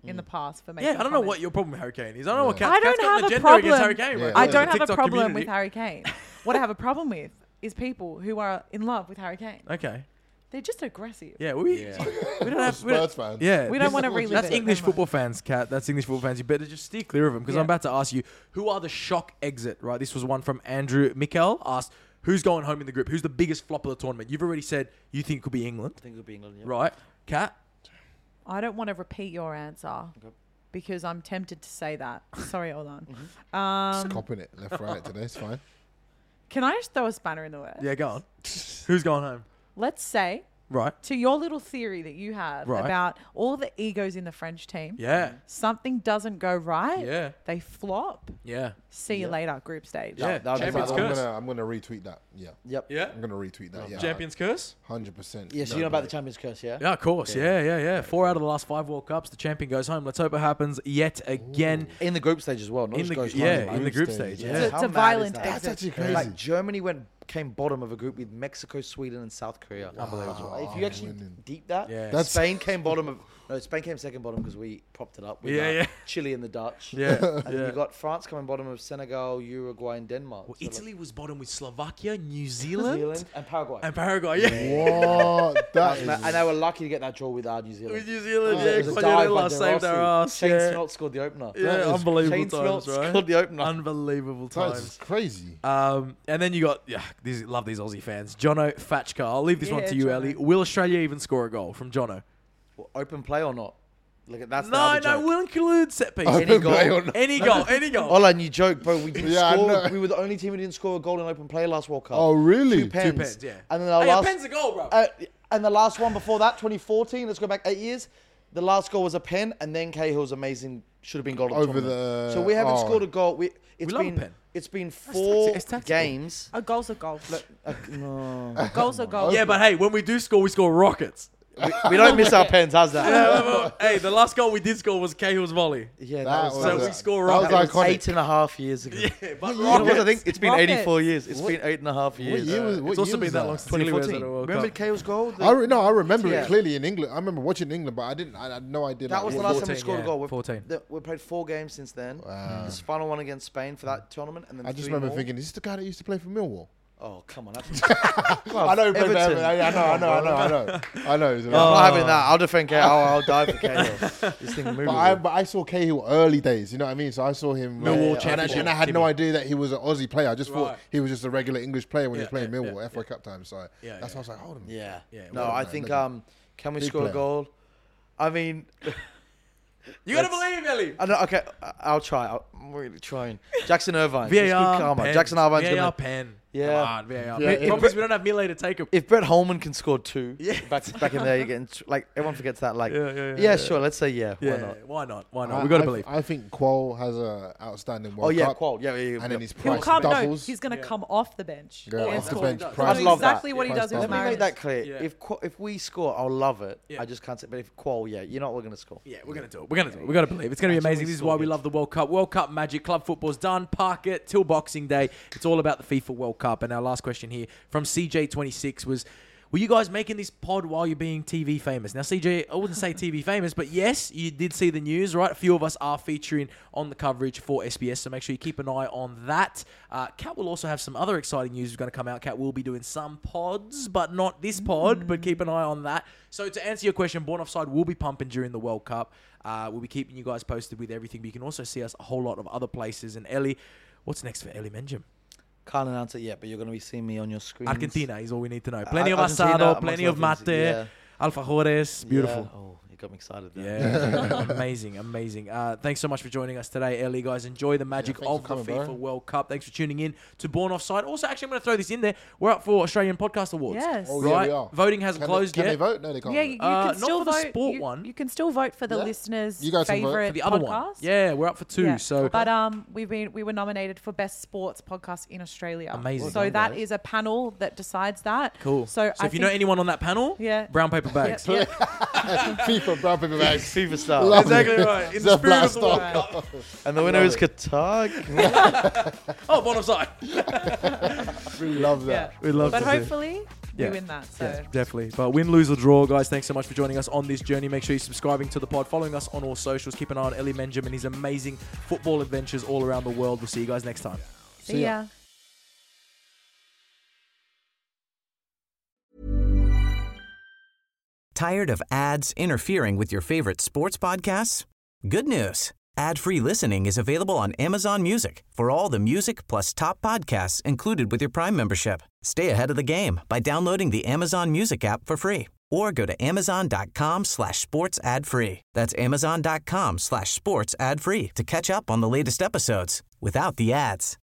Speaker 6: in the past for making.
Speaker 4: Yeah, I don't know
Speaker 6: comments.
Speaker 4: what your problem with Harry Kane is. I don't know what
Speaker 6: I don't
Speaker 4: Cat's got
Speaker 6: have
Speaker 4: an
Speaker 6: a
Speaker 4: agenda against Harry
Speaker 6: problem.
Speaker 4: Kane.
Speaker 5: Yeah.
Speaker 4: bro.
Speaker 6: I
Speaker 5: The
Speaker 6: don't have a
Speaker 4: TikTok
Speaker 6: problem
Speaker 4: community.
Speaker 6: with Harry Kane. What I have a problem with is people who are in love with Harry Kane.
Speaker 4: Okay.
Speaker 6: They're just aggressive.
Speaker 4: Yeah, we don't have
Speaker 5: Spurs fans.
Speaker 4: Yeah,
Speaker 6: We don't
Speaker 4: this-
Speaker 6: want to relive
Speaker 4: That's
Speaker 6: it.
Speaker 4: English
Speaker 6: Never mind.
Speaker 4: football fans, Kat. That's English football fans. You better just steer clear of them because
Speaker 6: Yeah.
Speaker 4: I'm about to ask you who are the shock exit. Right, this was one from Andrew Mikel. Asked who's going home in the group. Who's the biggest flop of the tournament? You've already said you think it could be England,
Speaker 7: I think it'll be England. Yeah.
Speaker 4: right? Kat,
Speaker 6: I don't want to repeat your answer because I'm tempted to say that. Sorry, hold on.
Speaker 5: Just copping it left, right today. It's fine.
Speaker 6: Can I just throw a spanner in the works?
Speaker 4: yeah, go on. Who's going home?
Speaker 6: Let's say,
Speaker 4: Right.
Speaker 6: to your little theory that you have
Speaker 4: Right.
Speaker 6: about all the egos in the French team,
Speaker 4: Yeah.
Speaker 6: something doesn't go right,
Speaker 4: Yeah.
Speaker 6: they flop.
Speaker 4: Yeah.
Speaker 6: See you later, group stage.
Speaker 4: Yeah.
Speaker 7: that would be
Speaker 4: Champions
Speaker 7: my-
Speaker 4: curse.
Speaker 5: I'm gonna retweet that. Yeah.
Speaker 7: Yep.
Speaker 4: Yeah.
Speaker 5: I'm gonna retweet that. Yeah.
Speaker 4: Champions curse.
Speaker 5: 100%.
Speaker 7: Yeah, so you know about the Champions Curse, yeah?
Speaker 4: Yeah, of course. Yeah. 4 out of the last 5 World Cups, the champion goes home. Let's hope it happens yet again.
Speaker 7: In the group stage as well. Not
Speaker 4: In
Speaker 7: just
Speaker 4: the
Speaker 7: goes
Speaker 4: yeah,
Speaker 7: home.
Speaker 4: in the group
Speaker 5: Group
Speaker 4: stage.
Speaker 5: stage,
Speaker 4: Yeah.
Speaker 6: It's
Speaker 7: How
Speaker 6: a
Speaker 7: mad is
Speaker 6: violent
Speaker 7: that?
Speaker 6: exit.
Speaker 5: That's actually crazy.
Speaker 7: Like Germany came bottom of a group with Mexico, Sweden, and South Korea. Unbelievable. If you actually
Speaker 5: winning.
Speaker 7: deep that,
Speaker 4: Yeah.
Speaker 7: Spain came bottom of. No, Spain came second bottom because we propped it up with
Speaker 4: Yeah.
Speaker 7: Chile and the Dutch.
Speaker 4: Yeah.
Speaker 7: And then you got France coming bottom of Senegal, Uruguay, and Denmark.
Speaker 4: Well,
Speaker 7: So, like,
Speaker 4: Italy was bottom with Slovakia, New
Speaker 7: New
Speaker 4: Zealand,
Speaker 7: Zealand and Paraguay.
Speaker 4: and Paraguay. Yeah.
Speaker 5: What? That is.
Speaker 7: And they were lucky to get that draw with New Zealand.
Speaker 4: With New Zealand,
Speaker 7: It
Speaker 4: yeah.
Speaker 7: was a dive by
Speaker 4: Quagliarella saved our
Speaker 7: De
Speaker 4: ass.
Speaker 7: Rossi. Shane
Speaker 4: Yeah.
Speaker 7: Smelt scored the opener.
Speaker 4: Yeah, unbelievable
Speaker 7: Shane
Speaker 4: times,
Speaker 7: Smelt
Speaker 4: right?
Speaker 7: scored the opener.
Speaker 4: Unbelievable
Speaker 5: That
Speaker 4: times.
Speaker 5: is crazy.
Speaker 4: And then you got love these Aussie fans. Jono Fatchka. I'll leave this one
Speaker 6: Yeah,
Speaker 4: to you,
Speaker 6: Jono.
Speaker 4: Ellie. Will Australia even score a goal from Jono?
Speaker 7: Well, open play or not? Look at that's the
Speaker 4: No,
Speaker 7: other
Speaker 4: no.
Speaker 7: joke.
Speaker 4: We'll include set piece.
Speaker 7: Any goal.
Speaker 4: Any goal. Any goal.
Speaker 7: Olan, you joke, bro. We didn't
Speaker 5: Yeah, I
Speaker 7: score.
Speaker 5: know.
Speaker 7: We were the only team who didn't score a goal in open play last World Cup.
Speaker 5: Oh, really?
Speaker 7: 2 pens.
Speaker 4: 2 pens, yeah.
Speaker 7: And then our
Speaker 4: Hey, a
Speaker 7: last,
Speaker 4: pen's a goal, bro.
Speaker 7: and the last one before that, 2014. Let's go back 8 years. The last goal was a pen, and then Cahill's amazing should have been goal of the
Speaker 5: Over
Speaker 7: tournament.
Speaker 5: the-
Speaker 7: So we haven't
Speaker 5: oh.
Speaker 7: scored a goal. It's
Speaker 4: love a
Speaker 7: been
Speaker 4: pen.
Speaker 7: it's been 4
Speaker 4: it's tactical.
Speaker 7: games.
Speaker 6: A goal's a goal.
Speaker 7: No,
Speaker 6: A goal's a goal.
Speaker 4: Yeah, but hey, when we do score, we score rockets.
Speaker 7: we don't miss our pens. How's that?
Speaker 4: Hey, the last goal we did score was Cahill's volley.
Speaker 7: Yeah,
Speaker 5: That
Speaker 7: that was,
Speaker 4: So
Speaker 5: was-
Speaker 4: we score
Speaker 5: that was
Speaker 4: rockets.
Speaker 5: iconic.
Speaker 7: 8.5 years ago.
Speaker 4: Yeah, but
Speaker 7: You know what I
Speaker 4: rockets.
Speaker 7: think? It's been
Speaker 6: Rockets.
Speaker 7: 84 years. It's been 8.5
Speaker 5: What
Speaker 7: years.
Speaker 5: year was?
Speaker 4: It's
Speaker 5: What
Speaker 4: also
Speaker 5: year
Speaker 4: been
Speaker 5: was
Speaker 4: that long since Italy was at
Speaker 7: 2014.
Speaker 4: a World
Speaker 7: Remember
Speaker 4: Cup.
Speaker 7: Cahill's goal?
Speaker 5: I remember
Speaker 7: Yeah.
Speaker 5: it clearly in England. I remember watching England, but I had no idea
Speaker 7: That was the last time we
Speaker 4: 14,
Speaker 7: scored
Speaker 4: yeah,
Speaker 7: a goal.
Speaker 4: 14.
Speaker 7: We played 4 games since then. This final one against Spain for that tournament, and then
Speaker 5: I just
Speaker 7: 3
Speaker 5: remember
Speaker 7: more.
Speaker 5: thinking, is this the guy that used to play for Millwall?
Speaker 7: Oh, come on.
Speaker 5: I know he played for
Speaker 7: Everton.
Speaker 5: Everton. I know. He's
Speaker 7: I'm not having that. I'll defend Cahill. I'll die for Cahill. This thing moving.
Speaker 5: But I saw Cahill early days, you know what I mean? So I saw him
Speaker 4: Millwall
Speaker 5: and
Speaker 4: Championship,
Speaker 5: I had no
Speaker 4: Timmy.
Speaker 5: idea that he was an Aussie player. I just thought
Speaker 4: Right.
Speaker 5: he was just a regular English player when he was
Speaker 4: Yeah,
Speaker 5: playing
Speaker 4: yeah,
Speaker 5: Millwall,
Speaker 4: yeah,
Speaker 5: FA Cup time. So
Speaker 4: Yeah,
Speaker 5: that's
Speaker 4: yeah.
Speaker 5: why I was like, hold on.
Speaker 7: Yeah.
Speaker 4: Yeah,
Speaker 7: No,
Speaker 5: well
Speaker 7: I
Speaker 5: done,
Speaker 7: think
Speaker 5: legend.
Speaker 7: can we
Speaker 5: Big
Speaker 7: score
Speaker 5: player.
Speaker 7: a goal? I mean,
Speaker 4: You gotta believe, Ellie.
Speaker 7: I know. Okay, I'll try. I'm really trying. Jackson Irvine. Just
Speaker 4: VAR
Speaker 7: good karma.
Speaker 4: pen.
Speaker 7: Jackson Irvine's
Speaker 4: VAR
Speaker 7: gonna.
Speaker 4: pen.
Speaker 7: Yeah.
Speaker 4: Come on, VAR
Speaker 5: Yeah,
Speaker 4: pen.
Speaker 5: if
Speaker 4: Problem is we don't have Mile to take him.
Speaker 7: If Brett Holman can score 2, back in there, you're getting like everyone forgets that. Like, yeah, sure. Let's say yeah. Why not?
Speaker 4: Why not? Why not? We gotta believe.
Speaker 5: I think Qual has a outstanding World
Speaker 7: Oh yeah,
Speaker 5: Cup.
Speaker 7: Qual. Yeah.
Speaker 5: And then his
Speaker 6: He'll
Speaker 5: price
Speaker 6: come. No,
Speaker 5: doubles.
Speaker 6: he's going to come off the bench.
Speaker 5: Yeah,
Speaker 6: Yeah,
Speaker 5: off the
Speaker 6: cool.
Speaker 5: bench.
Speaker 4: That's
Speaker 5: Price
Speaker 7: I'd love that.
Speaker 6: exactly what he does with
Speaker 5: Let
Speaker 7: Let me
Speaker 6: Mariners.
Speaker 7: make that clear.
Speaker 4: Yeah.
Speaker 7: If we score, I'll love it.
Speaker 4: Yeah.
Speaker 7: I just can't say. But if Qual, yeah, you know what we're gonna score.
Speaker 4: Yeah, we're gonna do it. We're gonna do it. We gotta believe it's gonna be amazing. This is why we love the World Cup. World Cup magic. Club football's done. Park it till Boxing Day. It's all about the FIFA World Cup. And our last question here from CJ26 was, were you guys making this pod while you're being TV famous? Now, CJ, I wouldn't say TV famous, but yes, you did see the news, right? A few of us are featuring on the coverage for SBS, so make sure you keep an eye on that. Kat will also have some other exciting news going to come out. Kat will be doing some pods, but not this pod, but keep an eye on that. So to answer your question, Born Offside will be pumping during the World Cup. We'll be keeping you guys posted with everything, but you can also see us a whole lot of other places. And Ellie, what's next for Ellie Menjem?
Speaker 7: Can't announce it yet, but you're gonna be seeing me on your screen.
Speaker 4: Argentina is all we need to know. Plenty of
Speaker 7: Argentina,
Speaker 4: asado,
Speaker 7: amongst
Speaker 4: plenty of
Speaker 7: other
Speaker 4: mate,
Speaker 7: things, yeah.
Speaker 4: alfajores, beautiful.
Speaker 7: Yeah. Oh, you got me excited. There.
Speaker 4: Yeah, amazing. Thanks so much for joining us today, Ellie. Guys, enjoy the magic
Speaker 5: thanks
Speaker 4: of
Speaker 5: for
Speaker 4: the
Speaker 5: coming,
Speaker 4: FIFA
Speaker 5: bro.
Speaker 4: World Cup. Thanks for tuning in to Born Offside. Also, actually, I'm going to throw this in there. We're up for Australian Podcast Awards.
Speaker 6: Yes.
Speaker 5: Oh, yeah,
Speaker 4: Right?
Speaker 5: we are.
Speaker 4: Voting hasn't
Speaker 5: Can
Speaker 4: closed
Speaker 5: they
Speaker 4: yet.
Speaker 5: vote? No, they can't.
Speaker 6: Yeah,
Speaker 5: vote.
Speaker 6: you
Speaker 4: not
Speaker 6: can still
Speaker 4: for the
Speaker 6: vote.
Speaker 4: sport
Speaker 6: you,
Speaker 4: one.
Speaker 6: You can still vote for the
Speaker 5: Yeah.
Speaker 6: listeners'
Speaker 5: You guys can vote.
Speaker 6: favorite
Speaker 4: For the other
Speaker 6: podcast.
Speaker 4: one. Yeah, we're up for 2.
Speaker 6: Yeah.
Speaker 4: So
Speaker 6: But we were nominated for best sports podcast in Australia.
Speaker 4: Amazing.
Speaker 6: So
Speaker 4: Well done,
Speaker 6: that
Speaker 5: guys.
Speaker 6: is a panel that decides that.
Speaker 4: cool.
Speaker 6: So, I
Speaker 4: if you know
Speaker 6: think-
Speaker 4: anyone on that panel,
Speaker 6: Yeah.
Speaker 4: brown paper bags.
Speaker 6: Yeah,
Speaker 5: FIFA brown paper bags.
Speaker 7: FIFA star.
Speaker 5: Love
Speaker 4: Exactly
Speaker 5: it.
Speaker 4: right. In the
Speaker 5: Zef
Speaker 4: spirit of the World
Speaker 5: Blaster.
Speaker 4: Cup.
Speaker 7: And the winner is Qatar.
Speaker 4: Oh, Born Offside.
Speaker 5: We love
Speaker 6: yeah.
Speaker 5: that.
Speaker 4: We'd love
Speaker 6: But
Speaker 4: to see it.
Speaker 6: hopefully We win that. So.
Speaker 4: Yeah, definitely. But win, lose, or draw, guys, thanks so much for joining us on this journey. Make sure you're subscribing to the pod, following us on all socials. Keep an eye on Ellie Menjum and his amazing football adventures all around the world. We'll see you guys next time.
Speaker 6: See ya.
Speaker 8: Tired of ads interfering with your favorite sports podcasts? Good news. Ad-free listening is available on Amazon Music for all the music plus top podcasts included with your Prime membership. Stay ahead of the game by downloading the Amazon Music app for free or go to amazon.com/sports ad free. That's amazon.com/sports ad free to catch up on the latest episodes without the ads.